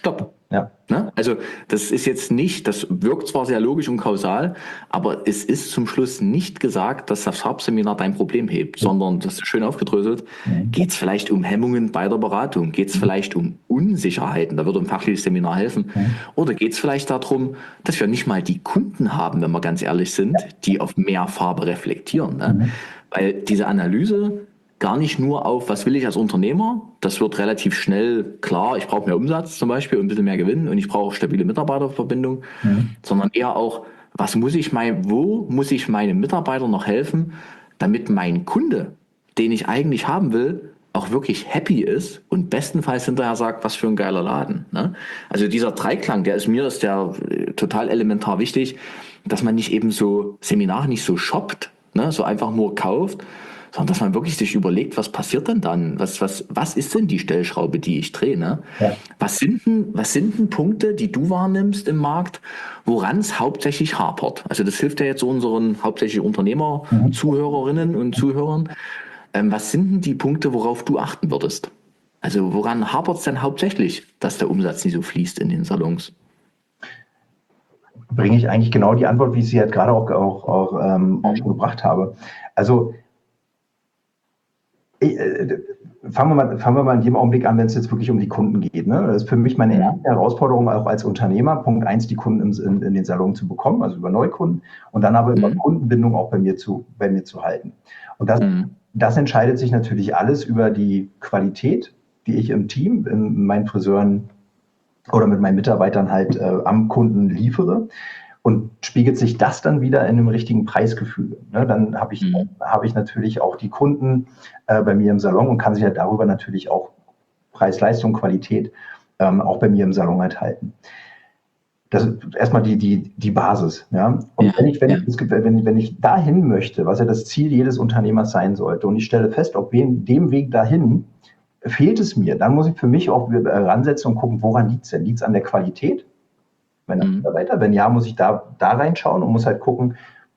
Ja. Ne? Also das ist jetzt nicht, das wirkt zwar sehr logisch und kausal, aber es ist zum Schluss nicht gesagt, dass das Farbseminar dein Problem hebt, sondern das ist schön aufgedröselt. Mhm. Geht es vielleicht um Hemmungen bei der Beratung? Geht es vielleicht um Unsicherheiten? Da würde ein fachliches Seminar helfen. Mhm. Oder geht es vielleicht darum, dass wir nicht mal die Kunden haben, wenn wir ganz ehrlich sind, die auf mehr Farbe reflektieren? Ne? Mhm. Weil diese Analyse gar nicht nur auf, was will ich als Unternehmer, das wird relativ schnell klar, ich brauche mehr Umsatz zum Beispiel und ein bisschen mehr Gewinn und ich brauche stabile Mitarbeiterverbindung, Mhm. sondern eher auch, was muss ich mein, wo muss ich meinem Mitarbeiter noch helfen, damit mein Kunde, den ich eigentlich haben will, auch wirklich happy ist und bestenfalls hinterher sagt, was für ein geiler Laden. Ne? Also dieser Dreiklang, der ist mir ist der äh, total elementar wichtig, dass man nicht eben so Seminare nicht so shoppt, ne? So einfach nur kauft, sondern dass man wirklich sich überlegt, was passiert denn dann? Was, was, was ist denn die Stellschraube, die ich drehe? Ne? Ja. Was sind denn, was sind denn Punkte, die du wahrnimmst im Markt, woran es hauptsächlich hapert? Also das hilft ja jetzt unseren hauptsächlich Unternehmer, Mhm. Zuhörerinnen und Zuhörern. Ähm, was sind denn die Punkte, worauf du achten würdest? Also woran hapert es denn hauptsächlich, dass der Umsatz nicht so fließt in den Salons? Bringe ich eigentlich genau die Antwort, wie ich sie halt gerade auch, auch, auch, ähm, auch Mhm. schon gebracht habe. Also ich, äh, fangen, wir mal, fangen wir mal in dem Augenblick an, wenn es jetzt wirklich um die Kunden geht. Ne? Das ist für mich meine Mhm. erste Herausforderung auch als Unternehmer, Punkt eins, die Kunden im, in, in den Salon zu bekommen, also über Neukunden und dann aber über Mhm. Kundenbindung auch bei mir zu, bei mir zu halten. Und das, Mhm. das entscheidet sich natürlich alles über die Qualität, die ich im Team, in meinen Friseuren oder mit meinen Mitarbeitern halt äh, am Kunden liefere. Und spiegelt sich das dann wieder in einem richtigen Preisgefüge. Ne? Dann habe ich, Mhm. habe ich natürlich auch die Kunden äh, bei mir im Salon und kann sich halt darüber natürlich auch Preis, Leistung, Qualität ähm, auch bei mir im Salon halt halten. Das ist erstmal die, die, die Basis. Ja? Und Ja, wenn ich, wenn, ja. ich, wenn, wenn ich dahin möchte, was ja das Ziel jedes Unternehmers sein sollte, und ich stelle fest, auf dem Weg dahin fehlt es mir, dann muss ich für mich auch ransetzen und gucken, woran liegt es denn? Liegt es an der Qualität meiner Mhm. Mitarbeiter? Wenn ja, muss ich da, da reinschauen und muss halt gucken,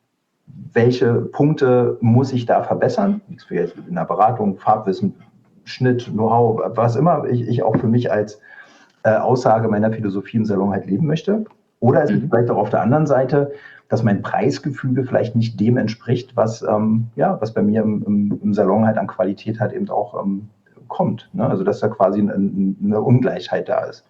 welche Punkte muss ich da verbessern? In der Beratung, Farbwissen, Schnitt, Know-how, was immer ich, ich auch für mich als äh, Aussage meiner Philosophie im Salon halt leben möchte. Oder ist es Mhm. vielleicht auch auf der anderen Seite, dass mein Preisgefüge vielleicht nicht dem entspricht, was, ähm, ja, was bei mir im, im, im Salon halt an Qualität halt eben auch ähm, kommt. Ne? Also dass da quasi ein, eine Ungleichheit da ist.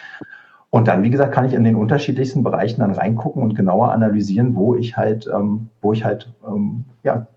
Und dann, wie gesagt, kann ich in den unterschiedlichsten Bereichen dann reingucken und genauer analysieren, wo ich halt, ähm, wo ich halt, ähm, ja,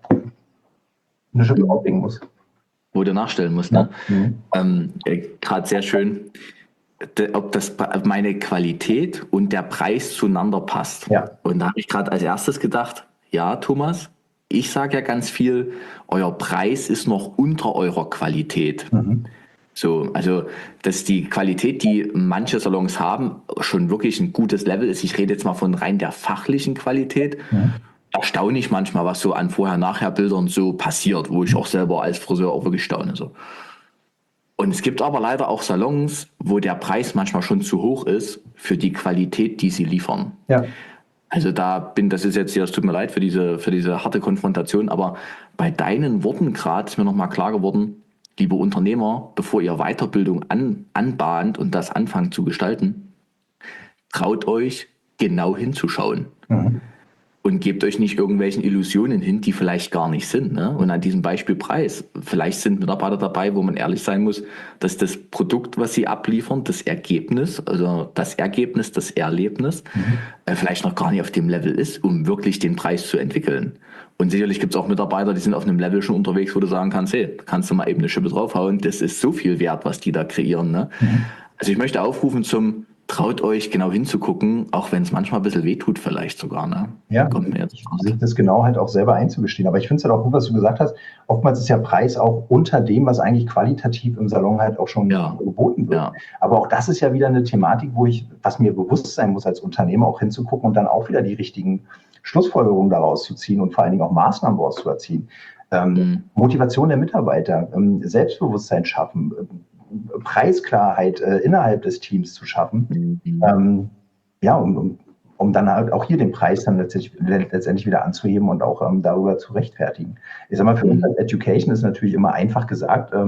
eine Schippe Mhm. auflegen muss. Wo du nachstellen musst, Ja. ne? Mhm. Ähm, äh, Gerade sehr schön, d- ob das meine Qualität und der Preis zueinander passt. Ja. Und da habe ich gerade als erstes gedacht, ja, Thomas, ich sage ja ganz viel, euer Preis ist noch unter eurer Qualität. Mhm. So, also, dass die Qualität, die manche Salons haben, schon wirklich ein gutes Level ist. Ich rede jetzt mal von rein der fachlichen Qualität. Mhm. Erstaunlich manchmal, was so an Vorher-Nachher-Bildern so passiert, wo ich auch selber als Friseur auch wirklich staune. So. Und es gibt aber leider auch Salons, wo der Preis manchmal schon zu hoch ist für die Qualität, die sie liefern. Ja. Also da bin, das ist jetzt hier, es tut mir leid für diese, für diese harte Konfrontation, aber bei deinen Worten gerade ist mir nochmal klar geworden, liebe Unternehmer, bevor ihr Weiterbildung an, anbahnt und das anfangt zu gestalten, traut euch genau hinzuschauen. Mhm. Und gebt euch nicht irgendwelchen Illusionen hin, die vielleicht gar nicht sind. Ne? Und an diesem Beispiel Preis. Vielleicht sind Mitarbeiter dabei, wo man ehrlich sein muss, dass das Produkt, was sie abliefern, das Ergebnis, also das Ergebnis, das Erlebnis, Mhm. äh, vielleicht noch gar nicht auf dem Level ist, um wirklich den Preis zu entwickeln. Und sicherlich gibt es auch Mitarbeiter, die sind auf einem Level schon unterwegs, wo du sagen kannst, hey, kannst du mal eben eine Schippe draufhauen, das ist so viel wert, was die da kreieren. Ne? Mhm. Also ich möchte aufrufen zum traut euch genau hinzugucken, auch wenn es manchmal ein bisschen wehtut vielleicht sogar. Ne? Ja, Kommt mir jetzt sich das genau halt auch selber einzugestehen. Aber ich finde es halt auch gut, was du gesagt hast. Oftmals ist ja Preis auch unter dem, was eigentlich qualitativ im Salon halt auch schon Ja. geboten wird. Ja. Aber auch das ist ja wieder eine Thematik, wo ich, was mir bewusst sein muss als Unternehmer, auch hinzugucken und dann auch wieder die richtigen Schlussfolgerungen daraus zu ziehen und vor allen Dingen auch Maßnahmen daraus zu erzielen. Ähm, Mhm. Motivation der Mitarbeiter, ähm, Selbstbewusstsein schaffen, äh, Preisklarheit äh, innerhalb des Teams zu schaffen. Mhm. Ähm, ja, um, um, um dann halt auch hier den Preis dann letztendlich, letztendlich wieder anzuheben und auch ähm, darüber zu rechtfertigen. Ich sag mal, für uns als Education ist natürlich immer einfach gesagt, ähm,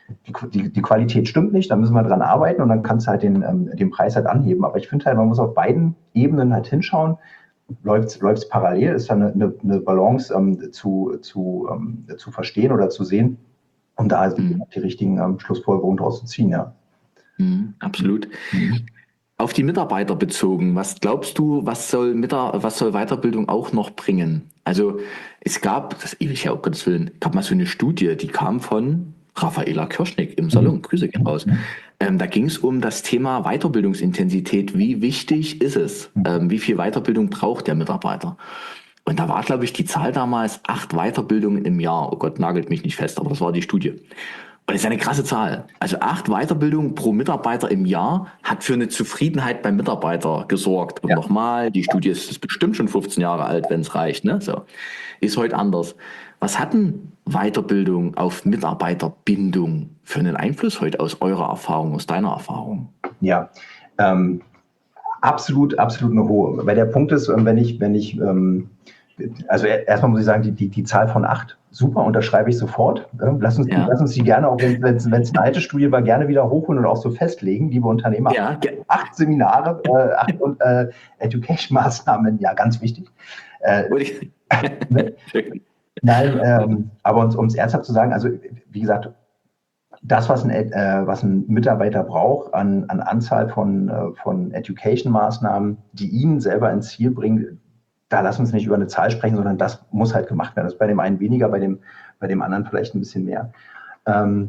die, die, die Qualität stimmt nicht, da müssen wir dran arbeiten und dann kannst du halt den, ähm, den Preis halt anheben. Aber ich finde halt, man muss auf beiden Ebenen halt hinschauen. Läuft es parallel, ist da eine, eine, eine Balance ähm, zu, zu, ähm, zu verstehen oder zu sehen, um da also Mhm. die richtigen ähm, Schlussfolgerungen draus zu ziehen, ja. Mhm, absolut. Mhm. Auf die Mitarbeiter bezogen, was glaubst du, was soll, Mitar was soll Weiterbildung auch noch bringen? Also es gab, das ist ewig her, um Gottes Willen, gab mal so eine Studie, die kam von Raffaela Kirschnick im Mhm. Salon, Grüße gehen raus. Ähm, da ging es um das Thema Weiterbildungsintensität. Wie wichtig ist es? Ähm, wie viel Weiterbildung braucht der Mitarbeiter? Und da war, glaube ich, die Zahl damals acht Weiterbildungen im Jahr. Oh Gott, nagelt mich nicht fest, aber das war die Studie. Und das ist eine krasse Zahl. Also acht Weiterbildungen pro Mitarbeiter im Jahr hat für eine Zufriedenheit beim Mitarbeiter gesorgt. Und Ja. nochmal, die Studie ist, ist bestimmt schon fünfzehn Jahre alt, wenn es reicht. Ne? So. Ist heute anders. Was hat denn Weiterbildung auf Mitarbeiterbindung für einen Einfluss heute aus eurer Erfahrung, aus deiner Erfahrung? Ja, ähm, absolut, absolut eine hohe. Weil der Punkt ist, ähm, wenn ich, wenn ich, ähm, also erstmal muss ich sagen, die, die, die Zahl von acht, super, unterschreibe ich sofort. Ähm, Lass uns, Ja, lass uns die gerne, auch wenn es eine alte Studie war, gerne wieder hochholen und auch so festlegen, liebe Unternehmer. ja, ge- Acht Seminare, äh, acht äh, Education-Maßnahmen, ja, ganz wichtig. Äh, wollte ich- ne? Schön. Nein, ähm, aber um es ernsthaft zu sagen, also wie gesagt, das, was ein, äh, was ein Mitarbeiter braucht an, an Anzahl von, äh, von Education-Maßnahmen, die ihn selber ins Ziel bringen, da lass uns nicht über eine Zahl sprechen, sondern das muss halt gemacht werden. Das ist bei dem einen weniger, bei dem, bei dem anderen vielleicht ein bisschen mehr. Ähm,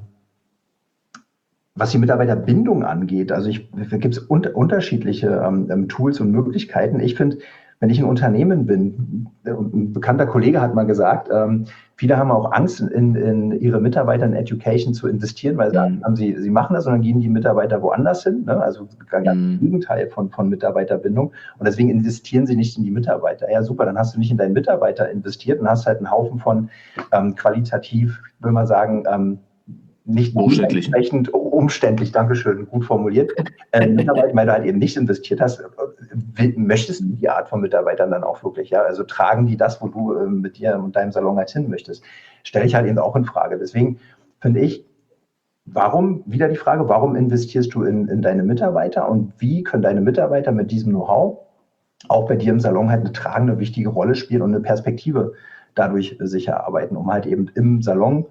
was die Mitarbeiterbindung angeht, also ich, da gibt es un unterschiedliche ähm, Tools und Möglichkeiten. Ich finde, wenn ich ein Unternehmen bin, ein bekannter Kollege hat mal gesagt, ähm, viele haben auch Angst, in, in ihre Mitarbeiter in Education zu investieren, weil sie Hm, sagen, sie, sie machen das und dann gehen die Mitarbeiter woanders hin. Ne? Also ganz hm, Gegenteil von, von Mitarbeiterbindung. Und deswegen investieren sie nicht in die Mitarbeiter. Ja, super, dann hast du nicht in deinen Mitarbeiter investiert und hast halt einen Haufen von ähm, qualitativ, will man sagen, ähm, nicht Durchschnittlichen. dementsprechend umständlich, Dankeschön, gut formuliert, äh, Mitarbeiter, weil du halt eben nicht investiert hast, will, möchtest du die Art von Mitarbeitern dann auch wirklich, ja, also tragen die das, wo du äh, mit dir und deinem Salon halt hin möchtest, stelle ich halt eben auch in Frage. Deswegen finde ich, warum, wieder die Frage, warum investierst du in, in deine Mitarbeiter und wie können deine Mitarbeiter mit diesem Know-how auch bei dir im Salon halt eine tragende, wichtige Rolle spielen und eine Perspektive dadurch sich erarbeiten, um halt eben im Salon,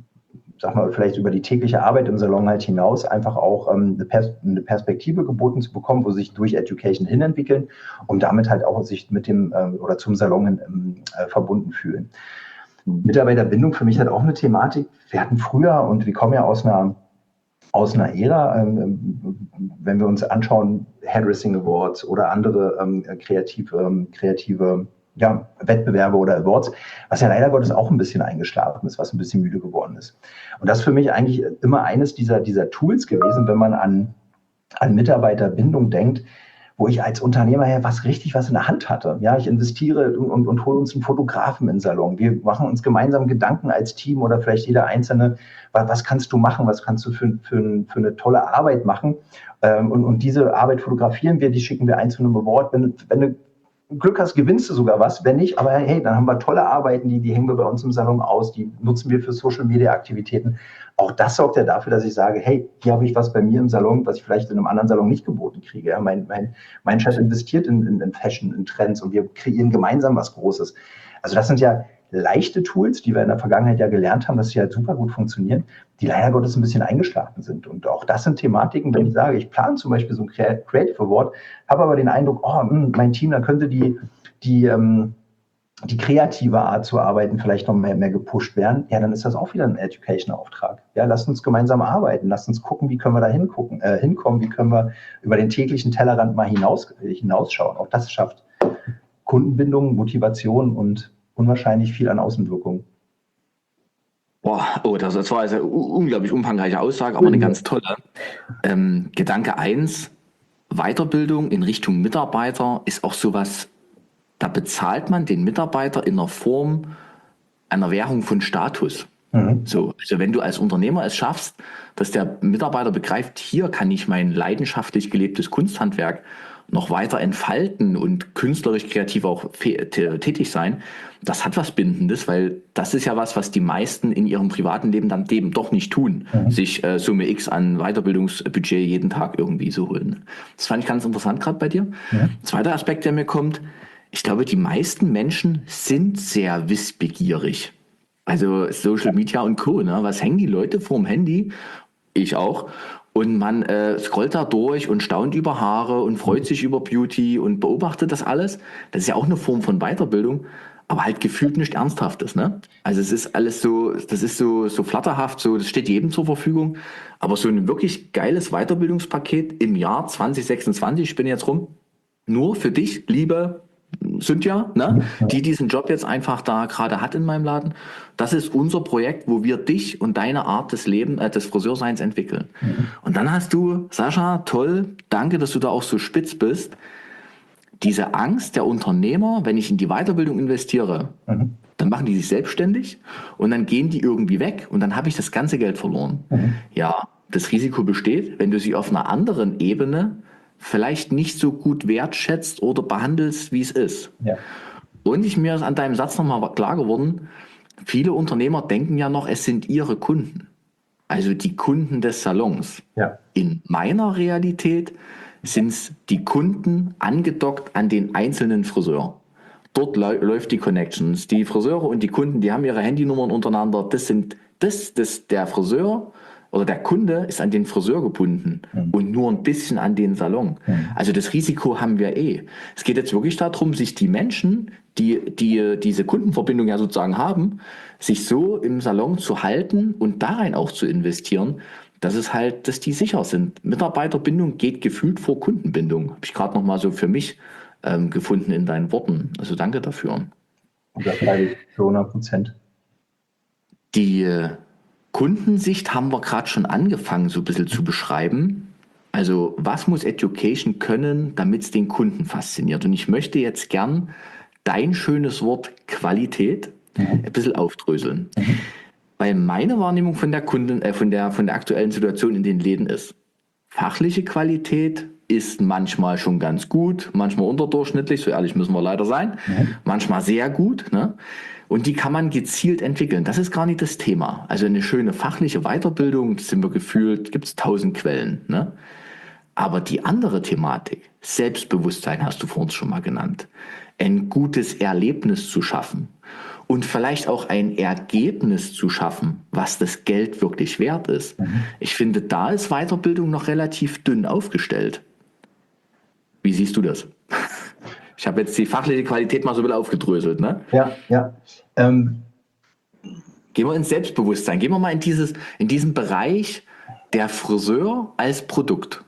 sag mal, vielleicht über die tägliche Arbeit im Salon halt hinaus einfach auch ähm, eine, Pers eine Perspektive geboten zu bekommen, wo sie sich durch Education hinentwickeln, um damit halt auch sich mit dem ähm, oder zum Salon hin, ähm, äh, verbunden fühlen. Mitarbeiterbindung für mich halt auch eine Thematik. Wir hatten früher, und wir kommen ja aus einer, aus einer Ära, ähm, wenn wir uns anschauen, Hairdressing Awards oder andere ähm, kreative, ähm, kreative ja, Wettbewerbe oder Awards, was ja leider Gottes auch ein bisschen eingeschlafen ist, was ein bisschen müde geworden ist. Und das ist für mich eigentlich immer eines dieser, dieser Tools gewesen, wenn man an, an Mitarbeiterbindung denkt, wo ich als Unternehmer ja was richtig was in der Hand hatte. Ja, ich investiere und, und, und hole uns einen Fotografen in den Salon. Wir machen uns gemeinsam Gedanken als Team oder vielleicht jeder Einzelne, was, was kannst du machen, was kannst du für, für, für eine tolle Arbeit machen. Ähm, und, und diese Arbeit fotografieren wir, die schicken wir ein zu einem Award. Wenn, wenn du Glück hast, gewinnst du sogar was. Wenn nicht, aber hey, dann haben wir tolle Arbeiten, die, die hängen wir bei uns im Salon aus, die nutzen wir für Social-Media-Aktivitäten. Auch das sorgt ja dafür, dass ich sage, hey, hier habe ich was bei mir im Salon, was ich vielleicht in einem anderen Salon nicht geboten kriege. Ja, mein, mein, mein Chef investiert in, in, in Fashion, in Trends und wir kreieren gemeinsam was Großes. Also das sind ja leichte Tools, die wir in der Vergangenheit ja gelernt haben, dass sie halt super gut funktionieren, die leider Gottes ein bisschen eingeschlafen sind. Und auch das sind Thematiken, wenn ich sage, ich plane zum Beispiel so ein Creative Award, habe aber den Eindruck, oh, mh, mein Team, da könnte die, die, ähm, die kreative Art zu arbeiten vielleicht noch mehr, mehr gepusht werden, ja, dann ist das auch wieder ein Education-Auftrag. Ja, lasst uns gemeinsam arbeiten, lasst uns gucken, wie können wir da hingucken, äh, hinkommen, wie können wir über den täglichen Tellerrand mal hinaus, äh, hinausschauen. Auch das schafft Kundenbindung, Motivation und unwahrscheinlich viel an Außenwirkung. Boah, oh, das, das war also eine unglaublich umfangreiche Aussage, aber eine ganz tolle. Ähm, Gedanke eins: Weiterbildung in Richtung Mitarbeiter ist auch sowas, da bezahlt man den Mitarbeiter in der Form einer Währung von Status. Mhm. So, also wenn du als Unternehmer es schaffst, dass der Mitarbeiter begreift, hier kann ich mein leidenschaftlich gelebtes Kunsthandwerk noch weiter entfalten und künstlerisch kreativ auch fe- tä- tätig sein, das hat was Bindendes, weil das ist ja was, was die meisten in ihrem privaten Leben dann eben doch nicht tun, Mhm. sich äh, Summe X an Weiterbildungsbudget jeden Tag irgendwie so holen. Das fand ich ganz interessant gerade bei dir. Mhm. Zweiter Aspekt, der mir kommt, ich glaube, die meisten Menschen sind sehr wissbegierig. Also Social Media und Co. Ne? Was hängen die Leute vorm Handy? Ich auch. Und man äh, scrollt da durch und staunt über Haare und freut sich über Beauty und beobachtet das alles. Das ist ja auch eine Form von Weiterbildung, aber halt gefühlt nicht Ernsthaftes, ne? Also es ist alles so, das ist so, so flatterhaft, so, das steht jedem zur Verfügung. Aber so ein wirklich geiles Weiterbildungspaket im Jahr zwanzig sechsundzwanzig, ich bin jetzt rum, nur für dich, liebe Cynthia, ne, die diesen Job jetzt einfach da gerade hat in meinem Laden. Das ist unser Projekt, wo wir dich und deine Art des Lebens, äh, des Friseurseins entwickeln. Und dann hast du, Sascha, toll, danke, dass du da auch so spitz bist. Diese Angst der Unternehmer, wenn ich in die Weiterbildung investiere, Mhm. dann machen die sich selbstständig und dann gehen die irgendwie weg und dann habe ich das ganze Geld verloren. Mhm. Ja, das Risiko besteht, wenn du sie auf einer anderen Ebene vielleicht nicht so gut wertschätzt oder behandelst, wie es ist. Ja. Und ich mir ist an deinem Satz nochmal klar geworden, viele Unternehmer denken ja noch, es sind ihre Kunden. Also die Kunden des Salons. Ja. In meiner Realität sind es die Kunden angedockt an den einzelnen Friseur. Dort lau- läuft die Connections. Die Friseure und die Kunden, die haben ihre Handynummern untereinander. Das sind das, das der Friseur oder der Kunde ist an den Friseur gebunden Mhm. und nur ein bisschen an den Salon. Mhm. Also das Risiko haben wir eh. Es geht jetzt wirklich darum, sich die Menschen, die, die diese Kundenverbindung ja sozusagen haben, sich so im Salon zu halten und da rein auch zu investieren, dass es halt, dass die sicher sind. Mitarbeiterbindung geht gefühlt vor Kundenbindung. Habe ich gerade noch mal so für mich ähm, gefunden in deinen Worten. Also danke dafür. Und das bleibe ich für hundert Prozent. Die äh, Kundensicht haben wir gerade schon angefangen, so ein bisschen zu beschreiben. Also was muss Education können, damit es den Kunden fasziniert? Und ich möchte jetzt gern dein schönes Wort Qualität Mhm. ein bisschen aufdröseln. Weil meine Wahrnehmung von der Kunden, äh, von der, von der aktuellen Situation in den Läden ist, fachliche Qualität ist manchmal schon ganz gut, manchmal unterdurchschnittlich, so ehrlich müssen wir leider sein, Mhm. manchmal sehr gut, ne? Und die kann man gezielt entwickeln. Das ist gar nicht das Thema. Also eine schöne fachliche Weiterbildung, das sind wir gefühlt, gibt es tausend Quellen, ne? Aber die andere Thematik, Selbstbewusstsein hast du vor uns schon mal genannt, ein gutes Erlebnis zu schaffen und vielleicht auch ein Ergebnis zu schaffen, was das Geld wirklich wert ist. Ich finde, da ist Weiterbildung noch relativ dünn aufgestellt. Wie siehst du das? Ich habe jetzt die fachliche Qualität mal so ein bisschen aufgedröselt, ne? Ja, ja. Ähm, Gehen wir ins Selbstbewusstsein, gehen wir mal in, dieses, in diesen Bereich der Friseur als Produkt,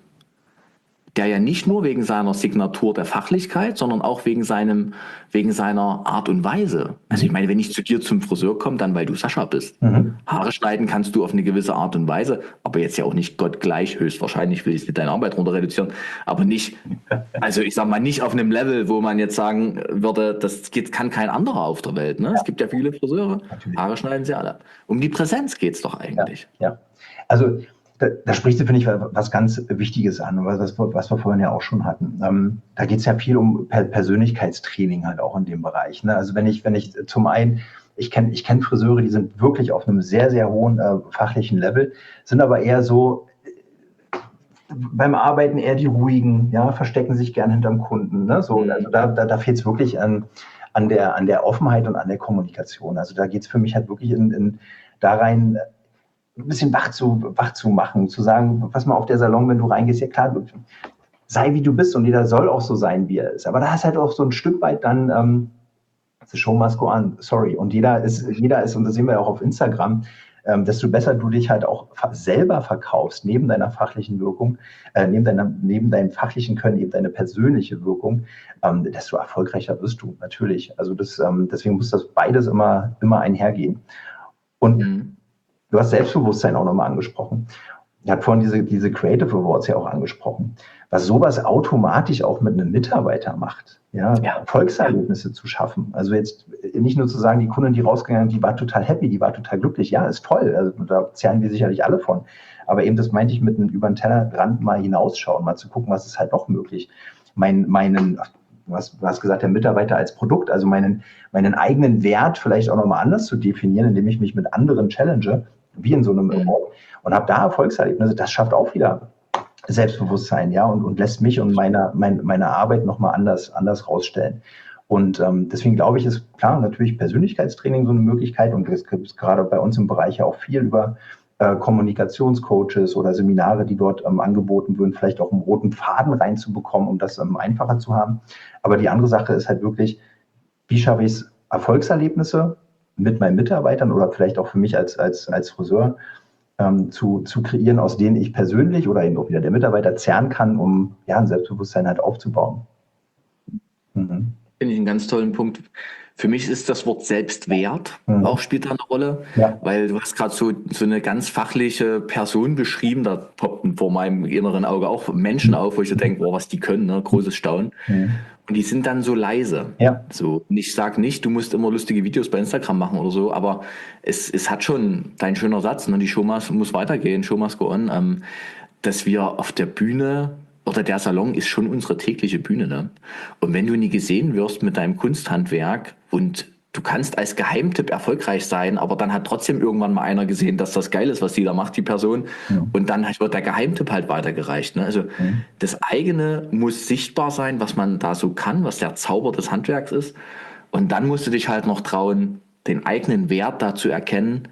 der ja nicht nur wegen seiner Signatur der Fachlichkeit, sondern auch wegen, seinem, wegen seiner Art und Weise. Also ich meine, wenn ich zu dir zum Friseur komme, dann weil du Sascha bist. Mhm. Haare schneiden kannst du auf eine gewisse Art und Weise, aber jetzt ja auch nicht gottgleich, höchstwahrscheinlich will ich nicht deine Arbeit runter reduzieren, aber nicht, also ich sag mal nicht auf einem Level, wo man jetzt sagen würde, das geht, kann kein anderer auf der Welt. Ne? Es gibt ja viele Friseure, Natürlich. Haare schneiden sie alle. Um die Präsenz geht's doch eigentlich. Ja, ja. Also da, da sprichst du, finde ich, was ganz Wichtiges an, was, was wir vorhin ja auch schon hatten. Ähm, da geht es ja viel um per Persönlichkeitstraining halt auch in dem Bereich. Ne? Also wenn ich, wenn ich zum einen, ich kenne ich kenn Friseure, die sind wirklich auf einem sehr, sehr hohen äh, fachlichen Level, sind aber eher so äh, beim Arbeiten eher die ruhigen, ja, verstecken sich gern hinterm Kunden. Ne? So, also da, da, da fehlt es wirklich an, an, der, an der Offenheit und an der Kommunikation. Also da geht es für mich halt wirklich in, in da rein, ein bisschen wach zu, wach zu machen, zu sagen, pass mal auf, der Salon, wenn du reingehst, ja klar, sei wie du bist und jeder soll auch so sein, wie er ist. Aber da ist halt auch so ein Stück weit dann, ähm, the show must go on, sorry. Und jeder ist, jeder ist, und das sehen wir ja auch auf Instagram, ähm, desto besser du dich halt auch selber verkaufst, neben deiner fachlichen Wirkung, äh, neben, deiner, neben deinem fachlichen Können, eben deine persönliche Wirkung, ähm, desto erfolgreicher wirst du, natürlich. Also das, ähm, deswegen muss das beides immer, immer einhergehen. Und Mhm. du hast Selbstbewusstsein auch nochmal angesprochen. Ich habe vorhin diese, diese Creative Awards ja auch angesprochen. Was sowas automatisch auch mit einem Mitarbeiter macht, ja, Ja. Erfolgserlebnisse zu schaffen. Also jetzt nicht nur zu sagen, die Kundin, die rausgegangen ist, die war total happy, die war total glücklich. Ja, ist toll. Also da zählen wir sicherlich alle von. Aber eben, das meinte ich mit einem über den Tellerrand mal hinausschauen, mal zu gucken, was ist halt noch möglich. mein, meinen, du hast, du hast gesagt, der Mitarbeiter als Produkt, also meinen, meinen eigenen Wert vielleicht auch nochmal anders zu definieren, indem ich mich mit anderen challenge, wie in so einem Mhm. Award, und habe da Erfolgserlebnisse. Das schafft auch wieder Selbstbewusstsein, ja, und, und lässt mich und meine, meine, meine Arbeit nochmal anders, anders rausstellen. Und ähm, deswegen glaube ich, ist klar natürlich Persönlichkeitstraining so eine Möglichkeit, und es gibt gerade bei uns im Bereich ja auch viel über äh, Kommunikationscoaches oder Seminare, die dort ähm, angeboten würden, vielleicht auch einen roten Faden reinzubekommen, um das ähm, einfacher zu haben. Aber die andere Sache ist halt wirklich, wie schaffe ich es, Erfolgserlebnisse mit meinen Mitarbeitern oder vielleicht auch für mich als, als, als Friseur ähm, zu, zu kreieren, aus denen ich persönlich oder eben auch wieder der Mitarbeiter zehren kann, um ja, ein Selbstbewusstsein halt aufzubauen. Mhm. Finde ich einen ganz tollen Punkt. Für mich ist das Wort Selbstwert Mhm. auch spielt da eine Rolle, Ja. weil du hast gerade so, so eine ganz fachliche Person beschrieben, da poppten vor meinem inneren Auge auch Menschen auf, wo ich so denke, boah, was die können, ne? Großes Staunen. Mhm. Und die sind dann so leise. Ja. So, und ich sage nicht, du musst immer lustige Videos bei Instagram machen oder so, aber es, es hat schon dein schöner Satz, ne? Die Show must, muss weitergehen, Show must go on, ähm, dass wir auf der Bühne oder der Salon ist schon unsere tägliche Bühne. Ne? Und wenn du nie gesehen wirst mit deinem Kunsthandwerk und du kannst als Geheimtipp erfolgreich sein, aber dann hat trotzdem irgendwann mal einer gesehen, dass das geil ist, was die da macht, die Person. Mhm. Und dann wird der Geheimtipp halt weitergereicht. Ne? Also Mhm. das eigene muss sichtbar sein, was man da so kann, was der Zauber des Handwerks ist. Und dann musst du dich halt noch trauen, den eigenen Wert da zu erkennen,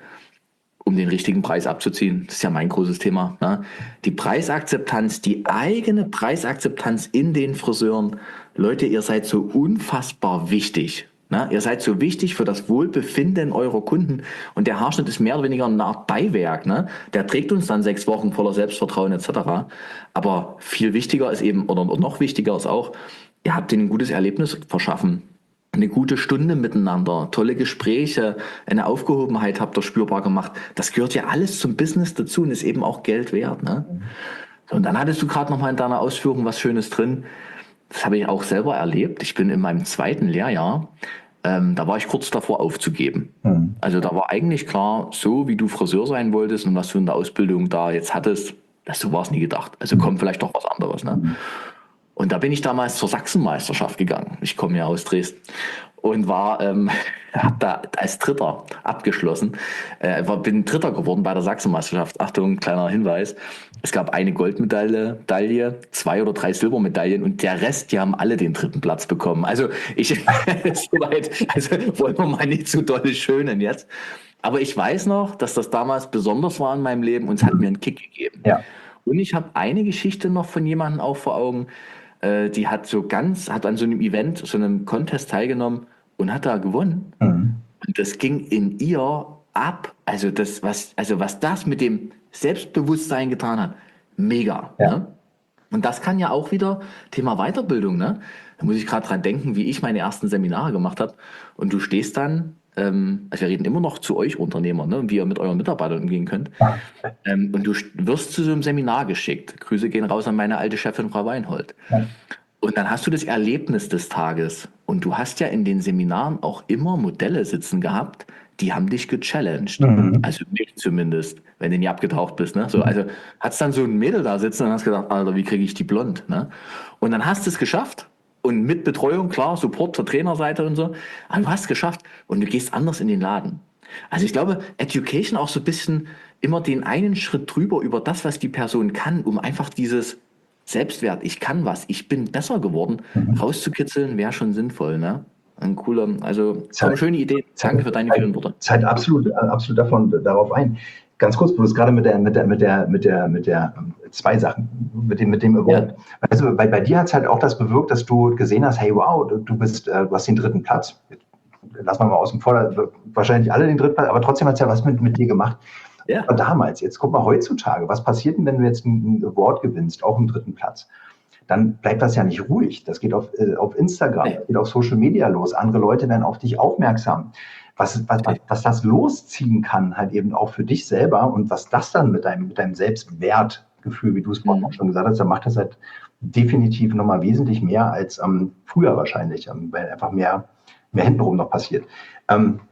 um den richtigen Preis abzuziehen. Das ist ja mein großes Thema. Ne? Die Preisakzeptanz, die eigene Preisakzeptanz in den Friseuren. Leute, ihr seid so unfassbar wichtig. Ne? Ihr seid so wichtig für das Wohlbefinden eurer Kunden. Und der Haarschnitt ist mehr oder weniger eine Art Beiwerk. Ne? Der trägt uns dann sechs Wochen voller Selbstvertrauen et cetera. Aber viel wichtiger ist eben, oder noch wichtiger ist auch, ihr habt ihnen ein gutes Erlebnis verschaffen. Eine gute Stunde miteinander, tolle Gespräche, eine Aufgehobenheit habt ihr spürbar gemacht. Das gehört ja alles zum Business dazu und ist eben auch Geld wert. Ne? So, und dann hattest du gerade noch mal in deiner Ausführung was Schönes drin. Das habe ich auch selber erlebt. Ich bin in meinem zweiten Lehrjahr, ähm, da war ich kurz davor aufzugeben. Mhm. Also da war eigentlich klar, so wie du Friseur sein wolltest und was du in der Ausbildung da jetzt hattest, das so war es nie gedacht. Also kommt vielleicht doch was anderes. Ne? Mhm. Und da bin ich damals zur Sachsenmeisterschaft gegangen. Ich komme ja aus Dresden und war, ähm, habe da als Dritter abgeschlossen. Äh, war, bin Dritter geworden bei der Sachsenmeisterschaft. Achtung, kleiner Hinweis. Es gab eine Goldmedaille, Medaille, zwei oder drei Silbermedaillen und der Rest, die haben alle den dritten Platz bekommen. Also ich, soweit, also wollen wir mal nicht zu dolle schönen jetzt. Aber ich weiß noch, dass das damals besonders war in meinem Leben und es hat mir einen Kick gegeben. Ja. Und ich habe eine Geschichte noch von jemandem auch vor Augen, äh, die hat so ganz, hat an so einem Event, so einem Contest teilgenommen und hat da gewonnen. Mhm. Und das ging in ihr ab. Also das, was, also was das mit dem Selbstbewusstsein getan hat, mega. Ja. Ne? Und das kann ja auch wieder Thema Weiterbildung, ne? Da muss ich gerade dran denken, wie ich meine ersten Seminare gemacht habe. Und du stehst dann, ähm, also wir reden immer noch zu euch Unternehmer, ne? Wie ihr mit euren Mitarbeitern umgehen könnt. Ähm, und du wirst zu so einem Seminar geschickt. Grüße gehen raus an meine alte Chefin, Frau Weinhold. Ja. Und dann hast du das Erlebnis des Tages. Und du hast ja in den Seminaren auch immer Modelle sitzen gehabt, die haben dich gechallenged. Mhm. Also mich zumindest, wenn du nie abgetaucht bist. Ne? So, also hat's dann so ein Mädel da sitzen und hast gedacht, Alter, wie kriege ich die blond? Ne? Und dann hast du es geschafft. Und mit Betreuung, klar, Support zur Trainerseite und so. Aber du hast es geschafft und du gehst anders in den Laden. Also ich glaube, Education auch so ein bisschen immer den einen Schritt drüber über das, was die Person kann, um einfach dieses Selbstwert, ich kann was, ich bin besser geworden, Mhm. rauszukitzeln, wäre schon sinnvoll, ne? Ein cooler, also Zeit- eine schöne Idee. Danke für deine Zeit- vielen Worte. Zeit absolut, äh, absolut davon, darauf ein. Ganz kurz, bloß gerade mit der, mit der, mit der, mit der, mit der, ähm, zwei Sachen, mit dem, mit dem Award. Also bei, bei dir hat es halt auch das bewirkt, dass du gesehen hast, hey, wow, du, du bist, äh, du hast den dritten Platz. Lass mal mal außen vor, wahrscheinlich alle den dritten Platz, aber trotzdem hat es ja was mit, mit dir gemacht. Ja. Aber damals, jetzt guck mal heutzutage, was passiert denn, wenn du jetzt einen Award gewinnst, auch im dritten Platz? Dann bleibt das ja nicht ruhig. Das geht auf, äh, auf Instagram, Nee. das geht auf Social Media los. Andere Leute werden auf dich aufmerksam. Was, was, was, was das losziehen kann, halt eben auch für dich selber und was das dann mit deinem, mit deinem Selbstwertgefühl, wie du es vorhin Mhm. auch schon gesagt hast, dann macht das halt definitiv nochmal wesentlich mehr als ähm, früher wahrscheinlich, ähm, weil einfach mehr, mehr hintenrum noch passiert. Ähm,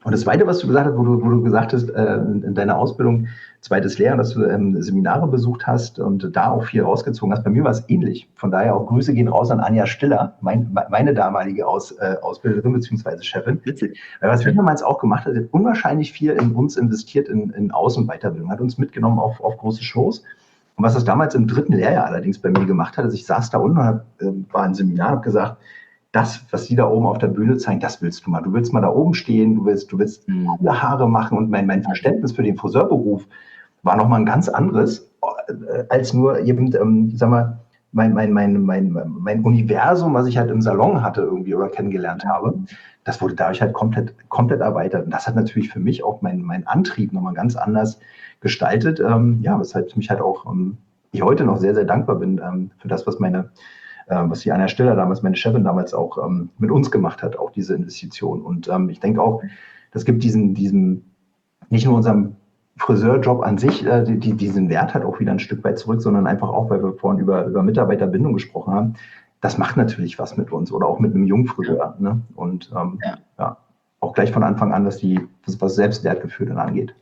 Und das Zweite, was du gesagt hast, wo du, wo du gesagt hast, äh, in deiner Ausbildung, zweites Lehrjahr, dass du ähm, Seminare besucht hast und da auch viel rausgezogen hast. Bei mir war es ähnlich. Von daher auch Grüße gehen raus an Anja Stiller, mein, meine damalige Aus, äh, Ausbilderin bzw. Chefin. Witzig. Weil was wir damals auch gemacht hat, hat unwahrscheinlich viel in uns investiert in, in Aus- und Weiterbildung, hat uns mitgenommen auf, auf große Shows. Und was das damals im dritten Lehrjahr allerdings bei mir gemacht hat, ist, ich saß da unten und hab, äh, war im Seminar und habe gesagt, das, was die da oben auf der Bühne zeigen, das willst du mal. Du willst mal da oben stehen, du willst, du willst coole Haare machen. Und mein, mein Verständnis für den Friseurberuf war nochmal ein ganz anderes, äh, als nur eben, ähm, sag mal, mein, mein, mein, mein, mein Universum, was ich halt im Salon hatte irgendwie oder kennengelernt habe. Das wurde dadurch halt komplett, komplett erweitert. Und das hat natürlich für mich auch mein, mein Antrieb nochmal ganz anders gestaltet. Ähm, ja, weshalb mich halt auch, ähm, ich heute noch sehr, sehr dankbar bin ähm, für das, was meine was die Anja Stiller damals, meine Chefin damals auch ähm, mit uns gemacht hat, auch diese Investition. Und ähm, ich denke auch, das gibt diesen, diesen, nicht nur unserem Friseurjob an sich, äh, die, diesen Wert halt auch wieder ein Stück weit zurück, sondern einfach auch, weil wir vorhin über, über Mitarbeiterbindung gesprochen haben, das macht natürlich was mit uns oder auch mit einem Jungfriseur. Ne? Und ähm, ja. ja, auch gleich von Anfang an, dass die, das, was Selbstwertgefühl dann angeht.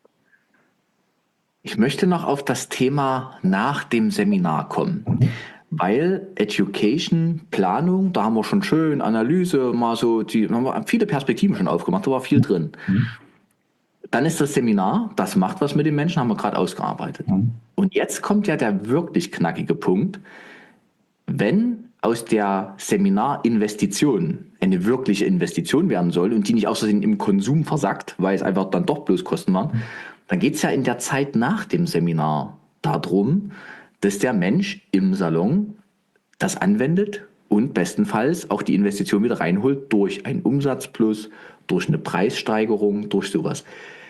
Ich möchte noch auf das Thema nach dem Seminar kommen. Mhm. Weil Education, Planung, da haben wir schon schön Analyse, mal so, die haben wir viele Perspektiven schon aufgemacht, da war viel drin. Mhm. Dann ist das Seminar, das macht was mit den Menschen, haben wir gerade ausgearbeitet. Mhm. Und jetzt kommt ja der wirklich knackige Punkt, wenn aus der Seminarinvestition eine wirkliche Investition werden soll und die nicht außerdem im Konsum versackt, weil es einfach dann doch bloß Kosten waren, mhm. dann geht es ja in der Zeit nach dem Seminar darum, dass der Mensch im Salon das anwendet und bestenfalls auch die Investition wieder reinholt durch einen Umsatzplus, durch eine Preissteigerung, durch sowas.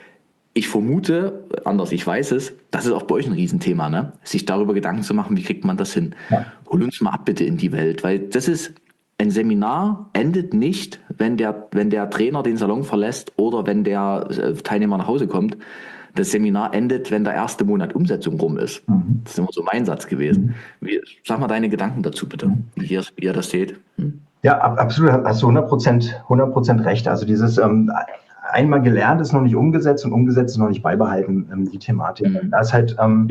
Ich vermute, anders, ich weiß es, das ist auch bei euch ein Riesenthema, ne? Sich darüber Gedanken zu machen, wie kriegt man das hin? Ja. Hol uns mal ab bitte in die Welt, weil das ist, ein Seminar endet nicht, wenn der, wenn der Trainer den Salon verlässt oder wenn der Teilnehmer nach Hause kommt. Das Seminar endet, wenn der erste Monat Umsetzung rum ist. Mhm. Das ist immer so mein Satz gewesen. Wie, sag mal deine Gedanken dazu bitte, wie ihr, wie ihr das seht. Hm? Ja, absolut, hast du hundert Prozent, hundert Prozent recht. Also dieses ähm, einmal gelernt ist noch nicht umgesetzt und umgesetzt ist noch nicht beibehalten, ähm, die Thematik. Mhm. Da ist halt ähm,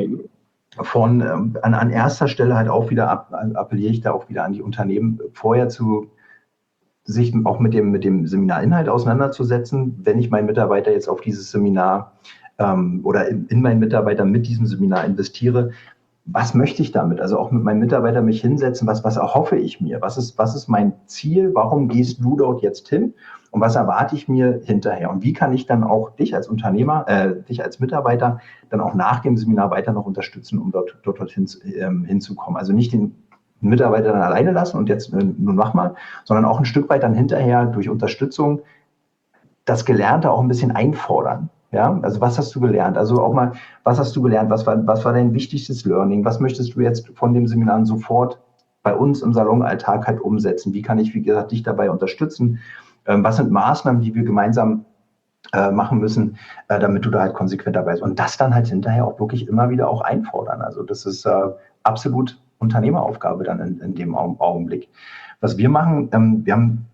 von ähm, an, an erster Stelle halt auch wieder ab, appelliere ich da auch wieder an die Unternehmen, vorher zu sich auch mit dem, mit dem Seminarinhalt auseinanderzusetzen, wenn ich meinen Mitarbeiter jetzt auf dieses Seminar ähm, oder in, in meinen Mitarbeiter mit diesem Seminar investiere, was möchte ich damit? Also auch mit meinem Mitarbeiter mich hinsetzen, was, was erhoffe ich mir? Was ist, was ist mein Ziel? Warum gehst du dort jetzt hin? Und was erwarte ich mir hinterher? Und wie kann ich dann auch dich als Unternehmer, äh, dich als Mitarbeiter dann auch nach dem Seminar weiter noch unterstützen, um dort, dort dorthin ähm, hinzukommen? Also nicht den Mitarbeiter dann alleine lassen und jetzt äh, nun mach mal, sondern auch ein Stück weit dann hinterher durch Unterstützung das Gelernte auch ein bisschen einfordern. Ja, also was hast du gelernt? Also auch mal, was hast du gelernt? Was war, was war dein wichtigstes Learning? Was möchtest du jetzt von dem Seminar sofort bei uns im Salonalltag halt umsetzen? Wie kann ich, wie gesagt, dich dabei unterstützen? Ähm, was sind Maßnahmen, die wir gemeinsam äh, machen müssen, äh, damit du da halt konsequent dabei bist? Und das dann halt hinterher auch wirklich immer wieder auch einfordern. Also das ist äh, absolut Unternehmeraufgabe dann in, in dem Augenblick. Was wir machen, ähm, wir haben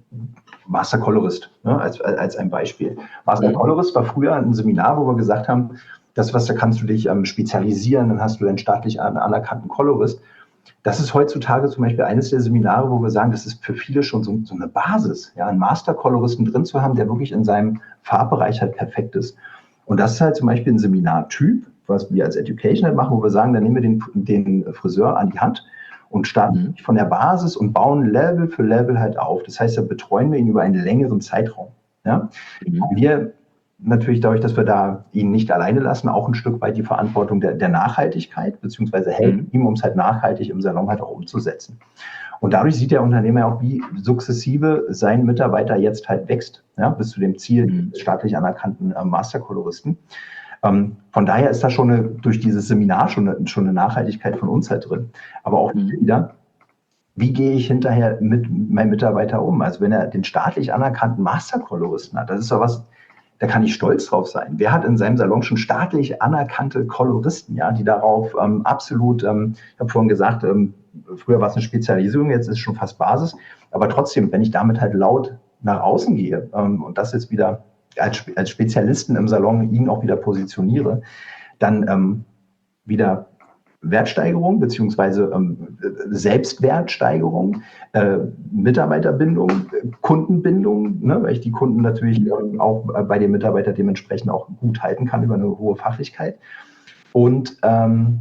Master Colorist, ne, als, als ein Beispiel. Master Colorist war früher ein Seminar, wo wir gesagt haben, das, was da kannst du dich ähm, spezialisieren, dann hast du einen staatlich anerkannten Colorist. Das ist heutzutage zum Beispiel eines der Seminare, wo wir sagen, das ist für viele schon so, so eine Basis, ja, einen Master Coloristen drin zu haben, der wirklich in seinem Farbbereich halt perfekt ist. Und das ist halt zum Beispiel ein Seminartyp, was wir als Education halt machen, wo wir sagen, dann nehmen wir den, den Friseur an die Hand und starten von der Basis und bauen Level für Level halt auf. Das heißt, da betreuen wir ihn über einen längeren Zeitraum. Ja? Mhm. Wir natürlich dadurch, dass wir da ihn nicht alleine lassen, auch ein Stück weit die Verantwortung der, der Nachhaltigkeit, beziehungsweise helfen ihm, um es halt nachhaltig im Salon halt auch umzusetzen. Und dadurch sieht der Unternehmer ja auch, wie sukzessive sein Mitarbeiter jetzt halt wächst, ja, bis zu dem Ziel mhm. des staatlich anerkannten äh, Masterkoloristen. Ähm, von daher ist da schon eine, durch dieses Seminar schon eine, schon eine Nachhaltigkeit von uns halt drin. Aber auch mhm. wieder, wie gehe ich hinterher mit meinem Mitarbeiter um? Also wenn er den staatlich anerkannten Masterkoloristen hat, das ist doch was, da kann ich stolz drauf sein. Wer hat in seinem Salon schon staatlich anerkannte Koloristen, ja, die darauf ähm, absolut, ähm, ich habe vorhin gesagt, ähm, früher war es eine Spezialisierung, jetzt ist es schon fast Basis, aber trotzdem, wenn ich damit halt laut nach außen gehe ähm, und das jetzt wieder als, als Spezialisten im Salon ihn auch wieder positioniere, dann ähm, wieder Wertsteigerung beziehungsweise ähm, Selbstwertsteigerung, äh, Mitarbeiterbindung, äh, Kundenbindung, ne, weil ich die Kunden natürlich ähm, auch äh, bei den Mitarbeitern dementsprechend auch gut halten kann über eine hohe Fachlichkeit. Und ähm,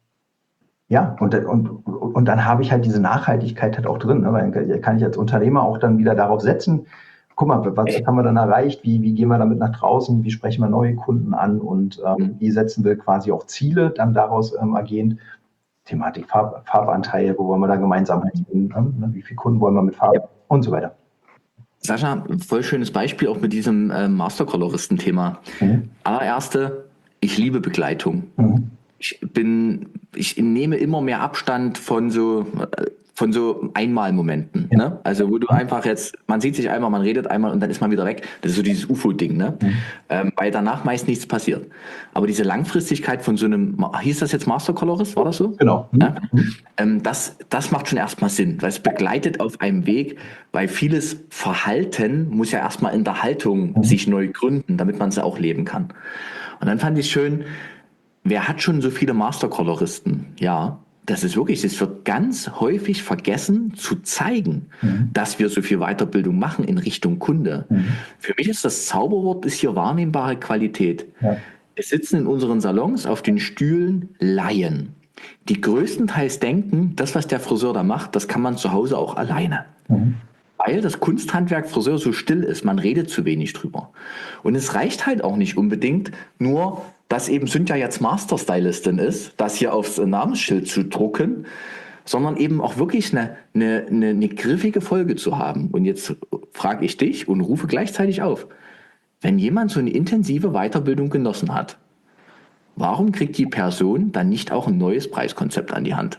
ja, und, und, und dann habe ich halt diese Nachhaltigkeit halt auch drin. Ne, weil kann ich als Unternehmer auch dann wieder darauf setzen, guck mal, was haben wir dann erreicht? Wie, wie gehen wir damit nach draußen? Wie sprechen wir neue Kunden an? Und ähm, wie setzen wir quasi auch Ziele dann daraus ähm, ergehend? Thematik Farb, Farbanteil, wo wollen wir da gemeinsam hin? Ne? Wie viele Kunden wollen wir mit Farbe? Ja. Und so weiter. Sascha, voll schönes Beispiel auch mit diesem äh, Mastercoloristen-Thema. Mhm. Allererste, ich liebe Begleitung. Mhm. Ich bin, ich nehme immer mehr Abstand von so, von so Einmalmomenten, ja. ne? Also wo du einfach jetzt, man sieht sich einmal, man redet einmal und dann ist man wieder weg. Das ist so dieses U F O-Ding, ne? Mhm. Ähm, weil danach meist nichts passiert. Aber diese Langfristigkeit von so einem, hieß das jetzt Mastercolorist, war das so? Genau. Mhm. Ja? Ähm, das, das macht schon erstmal Sinn, weil es begleitet auf einem Weg, weil vieles Verhalten muss ja erstmal in der Haltung mhm. sich neu gründen, damit man es auch leben kann. Und dann fand ich schön, wer hat schon so viele Mastercoloristen? Ja, das ist wirklich, es wird ganz häufig vergessen zu zeigen, mhm. dass wir so viel Weiterbildung machen in Richtung Kunde. Mhm. Für mich ist das Zauberwort, ist hier wahrnehmbare Qualität. Ja. Es sitzen in unseren Salons auf den Stühlen Laien, die größtenteils denken, das, was der Friseur da macht, das kann man zu Hause auch alleine. Mhm. Weil das Kunsthandwerk Friseur so still ist, man redet zu wenig drüber. Und es reicht halt auch nicht unbedingt nur, dass eben Cynthia jetzt Master-Stylistin ist, das hier aufs Namensschild zu drucken, sondern eben auch wirklich eine, eine, eine, eine griffige Folge zu haben. Und jetzt frage ich dich und rufe gleichzeitig auf, wenn jemand so eine intensive Weiterbildung genossen hat, warum kriegt die Person dann nicht auch ein neues Preiskonzept an die Hand?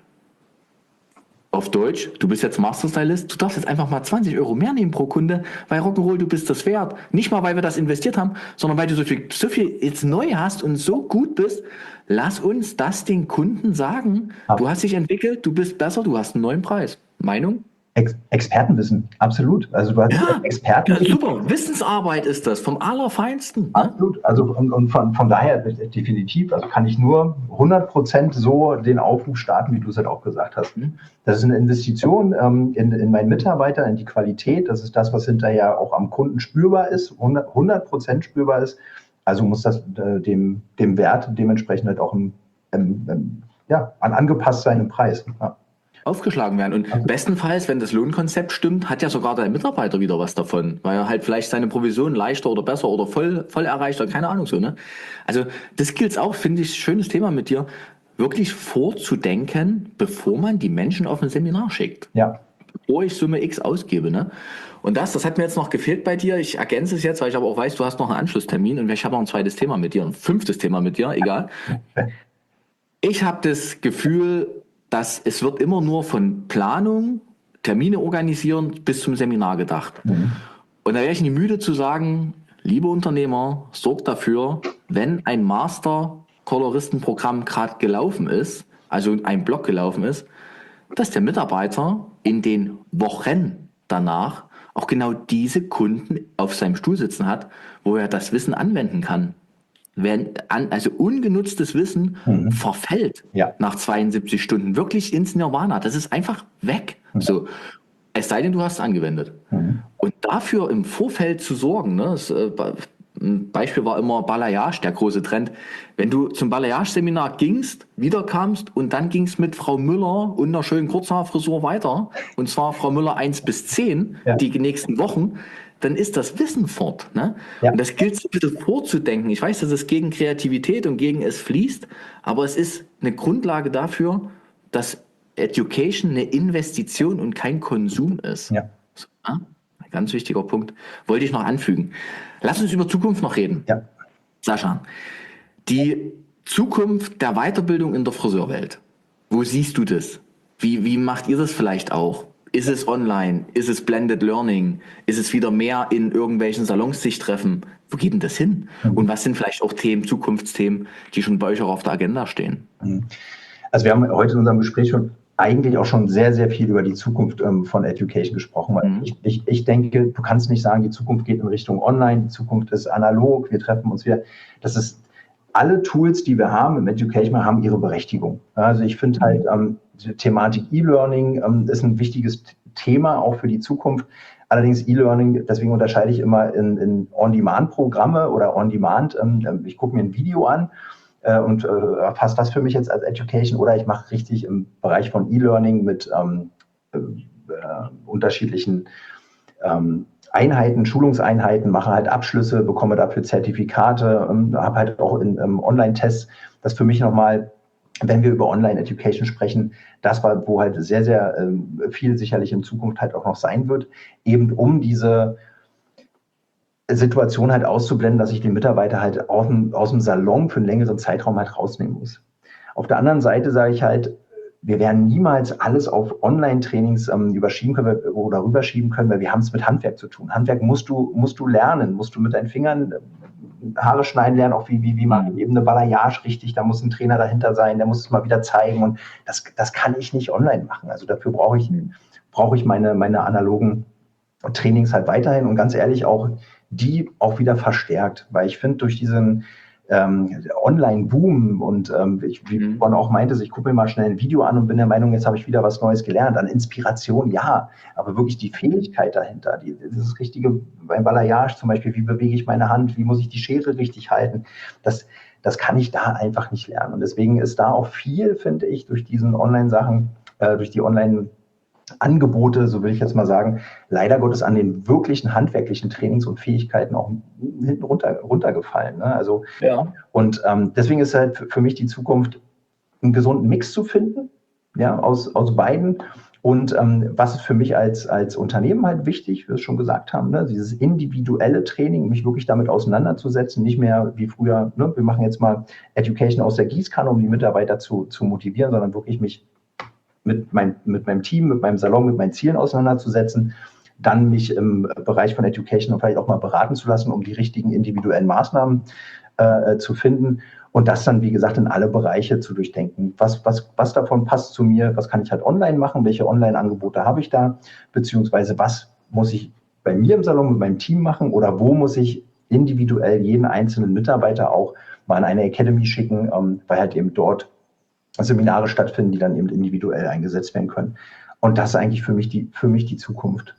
Auf Deutsch, du bist jetzt Master-Stylist, du darfst jetzt einfach mal zwanzig Euro mehr nehmen pro Kunde, weil Rock'n'Roll, du bist das wert. Nicht mal, weil wir das investiert haben, sondern weil du so viel, so viel jetzt neu hast und so gut bist. Lass uns das den Kunden sagen. Du hast dich entwickelt, du bist besser, du hast einen neuen Preis. Meinung? Ex Expertenwissen, absolut. Also du hast ja, Expertenwissen. Ja, super, Wissensarbeit ist das, vom Allerfeinsten. Absolut, also und, und von, von daher definitiv, also kann ich nur hundert Prozent so den Aufruf starten, wie du es halt auch gesagt hast. Das ist eine Investition ähm, in, in meinen Mitarbeiter, in die Qualität, das ist das, was hinterher auch am Kunden spürbar ist, hundert Prozent spürbar ist, also muss das äh, dem, dem Wert dementsprechend halt auch im, im, im, ja, an angepasst sein im Preis. Ja. Aufgeschlagen werden. Und also, bestenfalls, wenn das Lohnkonzept stimmt, hat ja sogar der Mitarbeiter wieder was davon, weil er halt vielleicht seine Provision leichter oder besser oder voll, voll erreicht oder keine Ahnung so, ne? Also das gilt auch, finde ich, schönes Thema mit dir, wirklich vorzudenken, bevor man die Menschen auf ein Seminar schickt. Ja. Bevor ich Summe X ausgebe, ne? Und das, das hat mir jetzt noch gefehlt bei dir. Ich ergänze es jetzt, weil ich aber auch weiß, du hast noch einen Anschlusstermin und ich habe noch ein zweites Thema mit dir, ein fünftes Thema mit dir, egal. Ich habe das Gefühl, dass es wird immer nur von Planung, Termine organisieren bis zum Seminar gedacht. Mhm. Und da wäre ich nie müde zu sagen, liebe Unternehmer, sorgt dafür, wenn ein Master-Koloristenprogramm gerade gelaufen ist, also ein Block gelaufen ist, dass der Mitarbeiter in den Wochen danach auch genau diese Kunden auf seinem Stuhl sitzen hat, wo er das Wissen anwenden kann. Wenn, also ungenutztes Wissen mhm. verfällt ja. nach zweiundsiebzig Stunden wirklich ins Nirvana. Das ist einfach weg. Mhm. So, es sei denn, du hast es angewendet. Mhm. Und dafür im Vorfeld zu sorgen, ne, das, äh, ein Beispiel war immer Balayage, der große Trend. Wenn du zum Balayage-Seminar gingst, wiederkamst und dann gingst mit Frau Müller und einer schönen Kurzhaarfrisur weiter, und zwar Frau Müller eins bis zehn, ja. die nächsten Wochen, dann ist das Wissen fort. Ne? Ja. Und das gilt so bitte vorzudenken. Ich weiß, dass es gegen Kreativität und gegen es fließt, aber es ist eine Grundlage dafür, dass Education eine Investition und kein Konsum ist. Ja. So, ja? Ein ganz wichtiger Punkt. Wollte ich noch anfügen. Lass uns über Zukunft noch reden. Ja. Sascha, die Zukunft der Weiterbildung in der Friseurwelt, wo siehst du das? Wie, wie macht ihr das vielleicht auch? Ist es online? Ist es Blended Learning? Ist es wieder mehr in irgendwelchen Salons sich treffen? Wo geht denn das hin? Und was sind vielleicht auch Themen, Zukunftsthemen, die schon bei euch auch auf der Agenda stehen? Also wir haben heute in unserem Gespräch schon eigentlich auch schon sehr, sehr viel über die Zukunft ähm, von Education gesprochen. Weil Mhm. ich, ich, ich denke, du kannst nicht sagen, die Zukunft geht in Richtung Online, die Zukunft ist analog, wir treffen uns wieder. Das ist, alle Tools, die wir haben im Education, haben ihre Berechtigung. Also ich finde halt, ähm, die Thematik E-Learning ähm, ist ein wichtiges Thema auch für die Zukunft. Allerdings E-Learning, deswegen unterscheide ich immer in, in On-Demand-Programme oder On-Demand. Ähm, ich gucke mir ein Video an äh, und äh, passt das für mich jetzt als Education oder ich mache richtig im Bereich von E-Learning mit ähm, äh, unterschiedlichen ähm, Einheiten, Schulungseinheiten, mache halt Abschlüsse, bekomme dafür Zertifikate, ähm, habe halt auch in ähm, Online-Tests, das für mich nochmal, wenn wir über Online-Education sprechen, das war, wo halt sehr, sehr ähm, viel sicherlich in Zukunft halt auch noch sein wird, eben um diese Situation halt auszublenden, dass ich den Mitarbeiter halt aus dem, aus dem Salon für einen längeren Zeitraum halt rausnehmen muss. Auf der anderen Seite sage ich halt, wir werden niemals alles auf Online-Trainings ähm, überschieben können oder rüberschieben können, weil wir haben es mit Handwerk zu tun. Handwerk musst du, musst du lernen, musst du mit deinen Fingern äh, Haare schneiden lernen, auch wie, wie, wie mache ich eben eine Balayage richtig, da muss ein Trainer dahinter sein, der muss es mal wieder zeigen und das, das kann ich nicht online machen. Also dafür brauche ich, brauche ich meine, meine analogen Trainings halt weiterhin und ganz ehrlich auch die auch wieder verstärkt, weil ich finde durch diesen ähm, Online-Boom und ähm, ich, wie Mhm. man auch meinte, ich gucke mir mal schnell ein Video an und bin der Meinung, jetzt habe ich wieder was Neues gelernt. An Inspiration, ja, aber wirklich die Fähigkeit dahinter, die, das Richtige beim Balayage zum Beispiel, wie bewege ich meine Hand, wie muss ich die Schere richtig halten, das, das kann ich da einfach nicht lernen. Und deswegen ist da auch viel, finde ich, durch diesen Online-Sachen, äh, durch die Online- Angebote, so will ich jetzt mal sagen, leider Gottes an den wirklichen handwerklichen Trainings und Fähigkeiten auch hinten runter, runtergefallen. Ne? Also, Ja. und ähm, deswegen ist halt für, für mich die Zukunft, einen gesunden Mix zu finden, ja, aus, aus beiden. Und ähm, was ist für mich als, als Unternehmen halt wichtig, wie wir es schon gesagt haben, ne? Dieses individuelle Training, mich wirklich damit auseinanderzusetzen, nicht mehr wie früher, ne? Wir machen jetzt mal Education aus der Gießkanne, um die Mitarbeiter zu, zu motivieren, sondern wirklich mich Mit, mein, mit meinem Team, mit meinem Salon, mit meinen Zielen auseinanderzusetzen, dann mich im Bereich von Education vielleicht auch mal beraten zu lassen, um die richtigen individuellen Maßnahmen äh, zu finden und das dann, wie gesagt, in alle Bereiche zu durchdenken. Was, was, was davon passt zu mir, was kann ich halt online machen, welche Online-Angebote habe ich da, beziehungsweise was muss ich bei mir im Salon mit meinem Team machen oder wo muss ich individuell jeden einzelnen Mitarbeiter auch mal in eine Academy schicken, ähm, weil halt eben dort Seminare stattfinden, die dann eben individuell eingesetzt werden können. Und das ist eigentlich für mich die, für mich die Zukunft.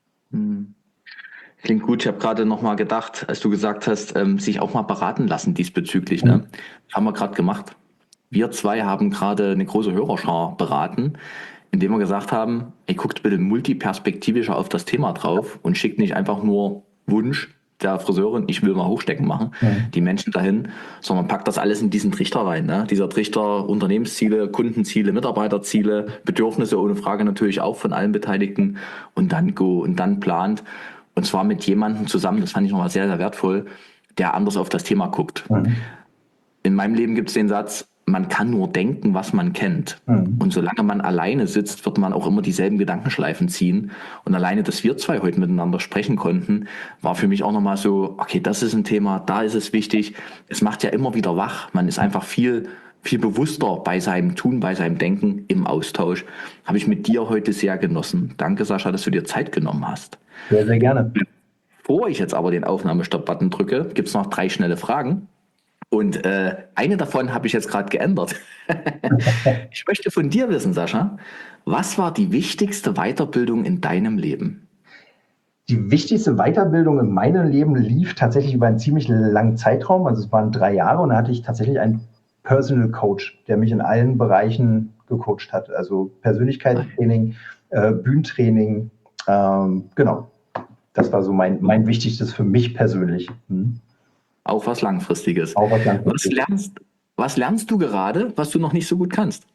Klingt gut. Ich habe gerade noch mal gedacht, als du gesagt hast, ähm, sich auch mal beraten lassen diesbezüglich. Ne? Mhm. Das haben wir gerade gemacht. Wir zwei haben gerade eine große Hörerschar beraten, indem wir gesagt haben, ey, guckt bitte multiperspektivischer auf das Thema drauf und schickt nicht einfach nur Wunsch der Friseurin, ich will mal Hochstecken machen, Mhm. die Menschen dahin, sondern packt das alles in diesen Trichter rein. Ne? Dieser Trichter, Unternehmensziele, Kundenziele, Mitarbeiterziele, Bedürfnisse ohne Frage natürlich auch von allen Beteiligten und dann go und dann plant. Und zwar mit jemandem zusammen, das fand ich nochmal sehr, sehr wertvoll, der anders auf das Thema guckt. Mhm. In meinem Leben gibt es den Satz, man kann nur denken, was man kennt. Mhm. Und solange man alleine sitzt, wird man auch immer dieselben Gedankenschleifen ziehen. Und alleine, dass wir zwei heute miteinander sprechen konnten, war für mich auch nochmal so, okay, das ist ein Thema, da ist es wichtig. Es macht ja immer wieder wach. Man ist einfach viel, viel bewusster bei seinem Tun, bei seinem Denken im Austausch. Habe ich mit dir heute sehr genossen. Danke, Sascha, dass du dir Zeit genommen hast. Sehr, sehr gerne. Bevor ich jetzt aber den Aufnahmestopp-Button drücke, gibt es noch drei schnelle Fragen. Und äh, eine davon habe ich jetzt gerade geändert. Ich möchte von dir wissen, Sascha, was war die wichtigste Weiterbildung in deinem Leben? Die wichtigste Weiterbildung in meinem Leben lief tatsächlich über einen ziemlich langen Zeitraum. Also es waren drei Jahre und da hatte ich tatsächlich einen Personal Coach, der mich in allen Bereichen gecoacht hat. Also Persönlichkeitstraining, äh, Bühnentraining, ähm, genau. Das war so mein, mein Wichtigstes für mich persönlich. Hm. Auch was Langfristiges. Auch was Was langfristig. lernst, was lernst du gerade, was du noch nicht so gut kannst?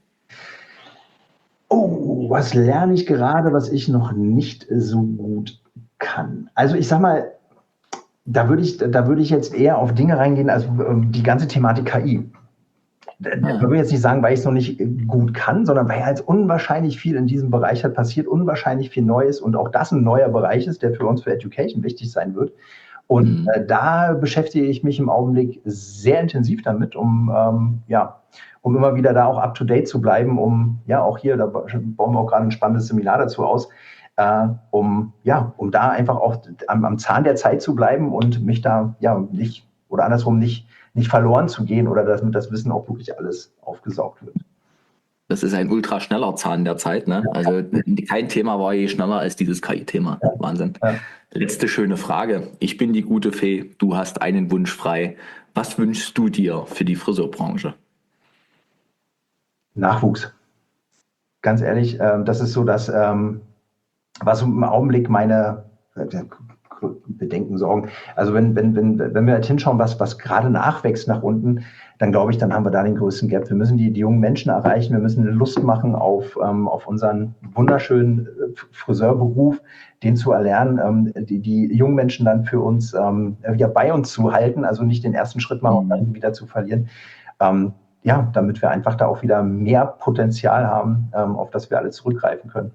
Oh, was lerne ich gerade, was ich noch nicht so gut kann? Also ich sag mal, da würde ich, da würde ich jetzt eher auf Dinge reingehen, also ähm, die ganze Thematik K I. Da Ah, würde ich jetzt nicht sagen, weil ich es noch nicht gut kann, sondern weil halt unwahrscheinlich viel in diesem Bereich halt passiert, unwahrscheinlich viel Neues und auch das ein neuer Bereich ist, der für uns für Education wichtig sein wird. Und Mhm. äh, da beschäftige ich mich im Augenblick sehr intensiv damit, um ähm, ja, um immer wieder da auch up to date zu bleiben, um ja auch hier, da bauen wir auch gerade ein spannendes Seminar dazu aus, äh, um ja, um da einfach auch am, am Zahn der Zeit zu bleiben und mich da ja nicht oder andersrum nicht, nicht verloren zu gehen oder damit das Wissen auch wirklich alles aufgesaugt wird. Das ist ein ultra schneller Zahn der Zeit, ne? Also kein Thema war je schneller als dieses K I-Thema. Ja. Wahnsinn. Ja. Letzte schöne Frage. Ich bin die gute Fee, du hast einen Wunsch frei. Was wünschst du dir für die Friseurbranche? Nachwuchs. Ganz ehrlich, ähm, das ist so das, ähm, was im Augenblick meine äh, Bedenken, Sorgen. Also wenn, wenn, wenn, wenn wir halt hinschauen, was, was gerade nachwächst nach unten, dann glaube ich, dann haben wir da den größten Gap. Wir müssen die, die jungen Menschen erreichen, wir müssen Lust machen auf, ähm, auf unseren wunderschönen Friseurberuf, den zu erlernen, ähm, die, die jungen Menschen dann für uns ähm, wieder bei uns zu halten, also nicht den ersten Schritt machen und dann wieder zu verlieren. Ähm, ja, damit wir einfach da auch wieder mehr Potenzial haben, ähm, auf das wir alle zurückgreifen können.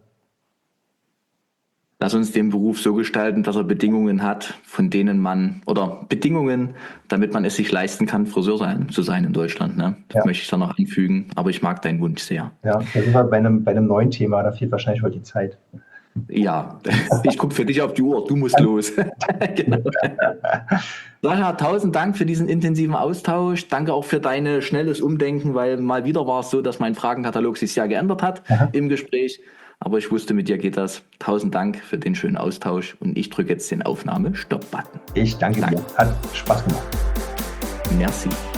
Lass uns den Beruf so gestalten, dass er Bedingungen hat, von denen man, oder Bedingungen, damit man es sich leisten kann, Friseur sein, zu sein in Deutschland. Ne? Das Ja. möchte ich da noch anfügen, aber ich mag deinen Wunsch sehr. Ja, da sind wir bei einem, bei einem neuen Thema, da fehlt wahrscheinlich heute die Zeit. Ja, ich gucke für dich auf die Uhr, du musst los. Genau. Sascha, tausend Dank für diesen intensiven Austausch. Danke auch für dein schnelles Umdenken, weil mal wieder war es so, dass mein Fragenkatalog sich sehr geändert hat Aha. im Gespräch. Aber ich wusste, mit dir geht das. Tausend Dank für den schönen Austausch und ich drücke jetzt den Aufnahme-Stopp-Button. Ich danke, danke dir. Hat Spaß gemacht. Merci.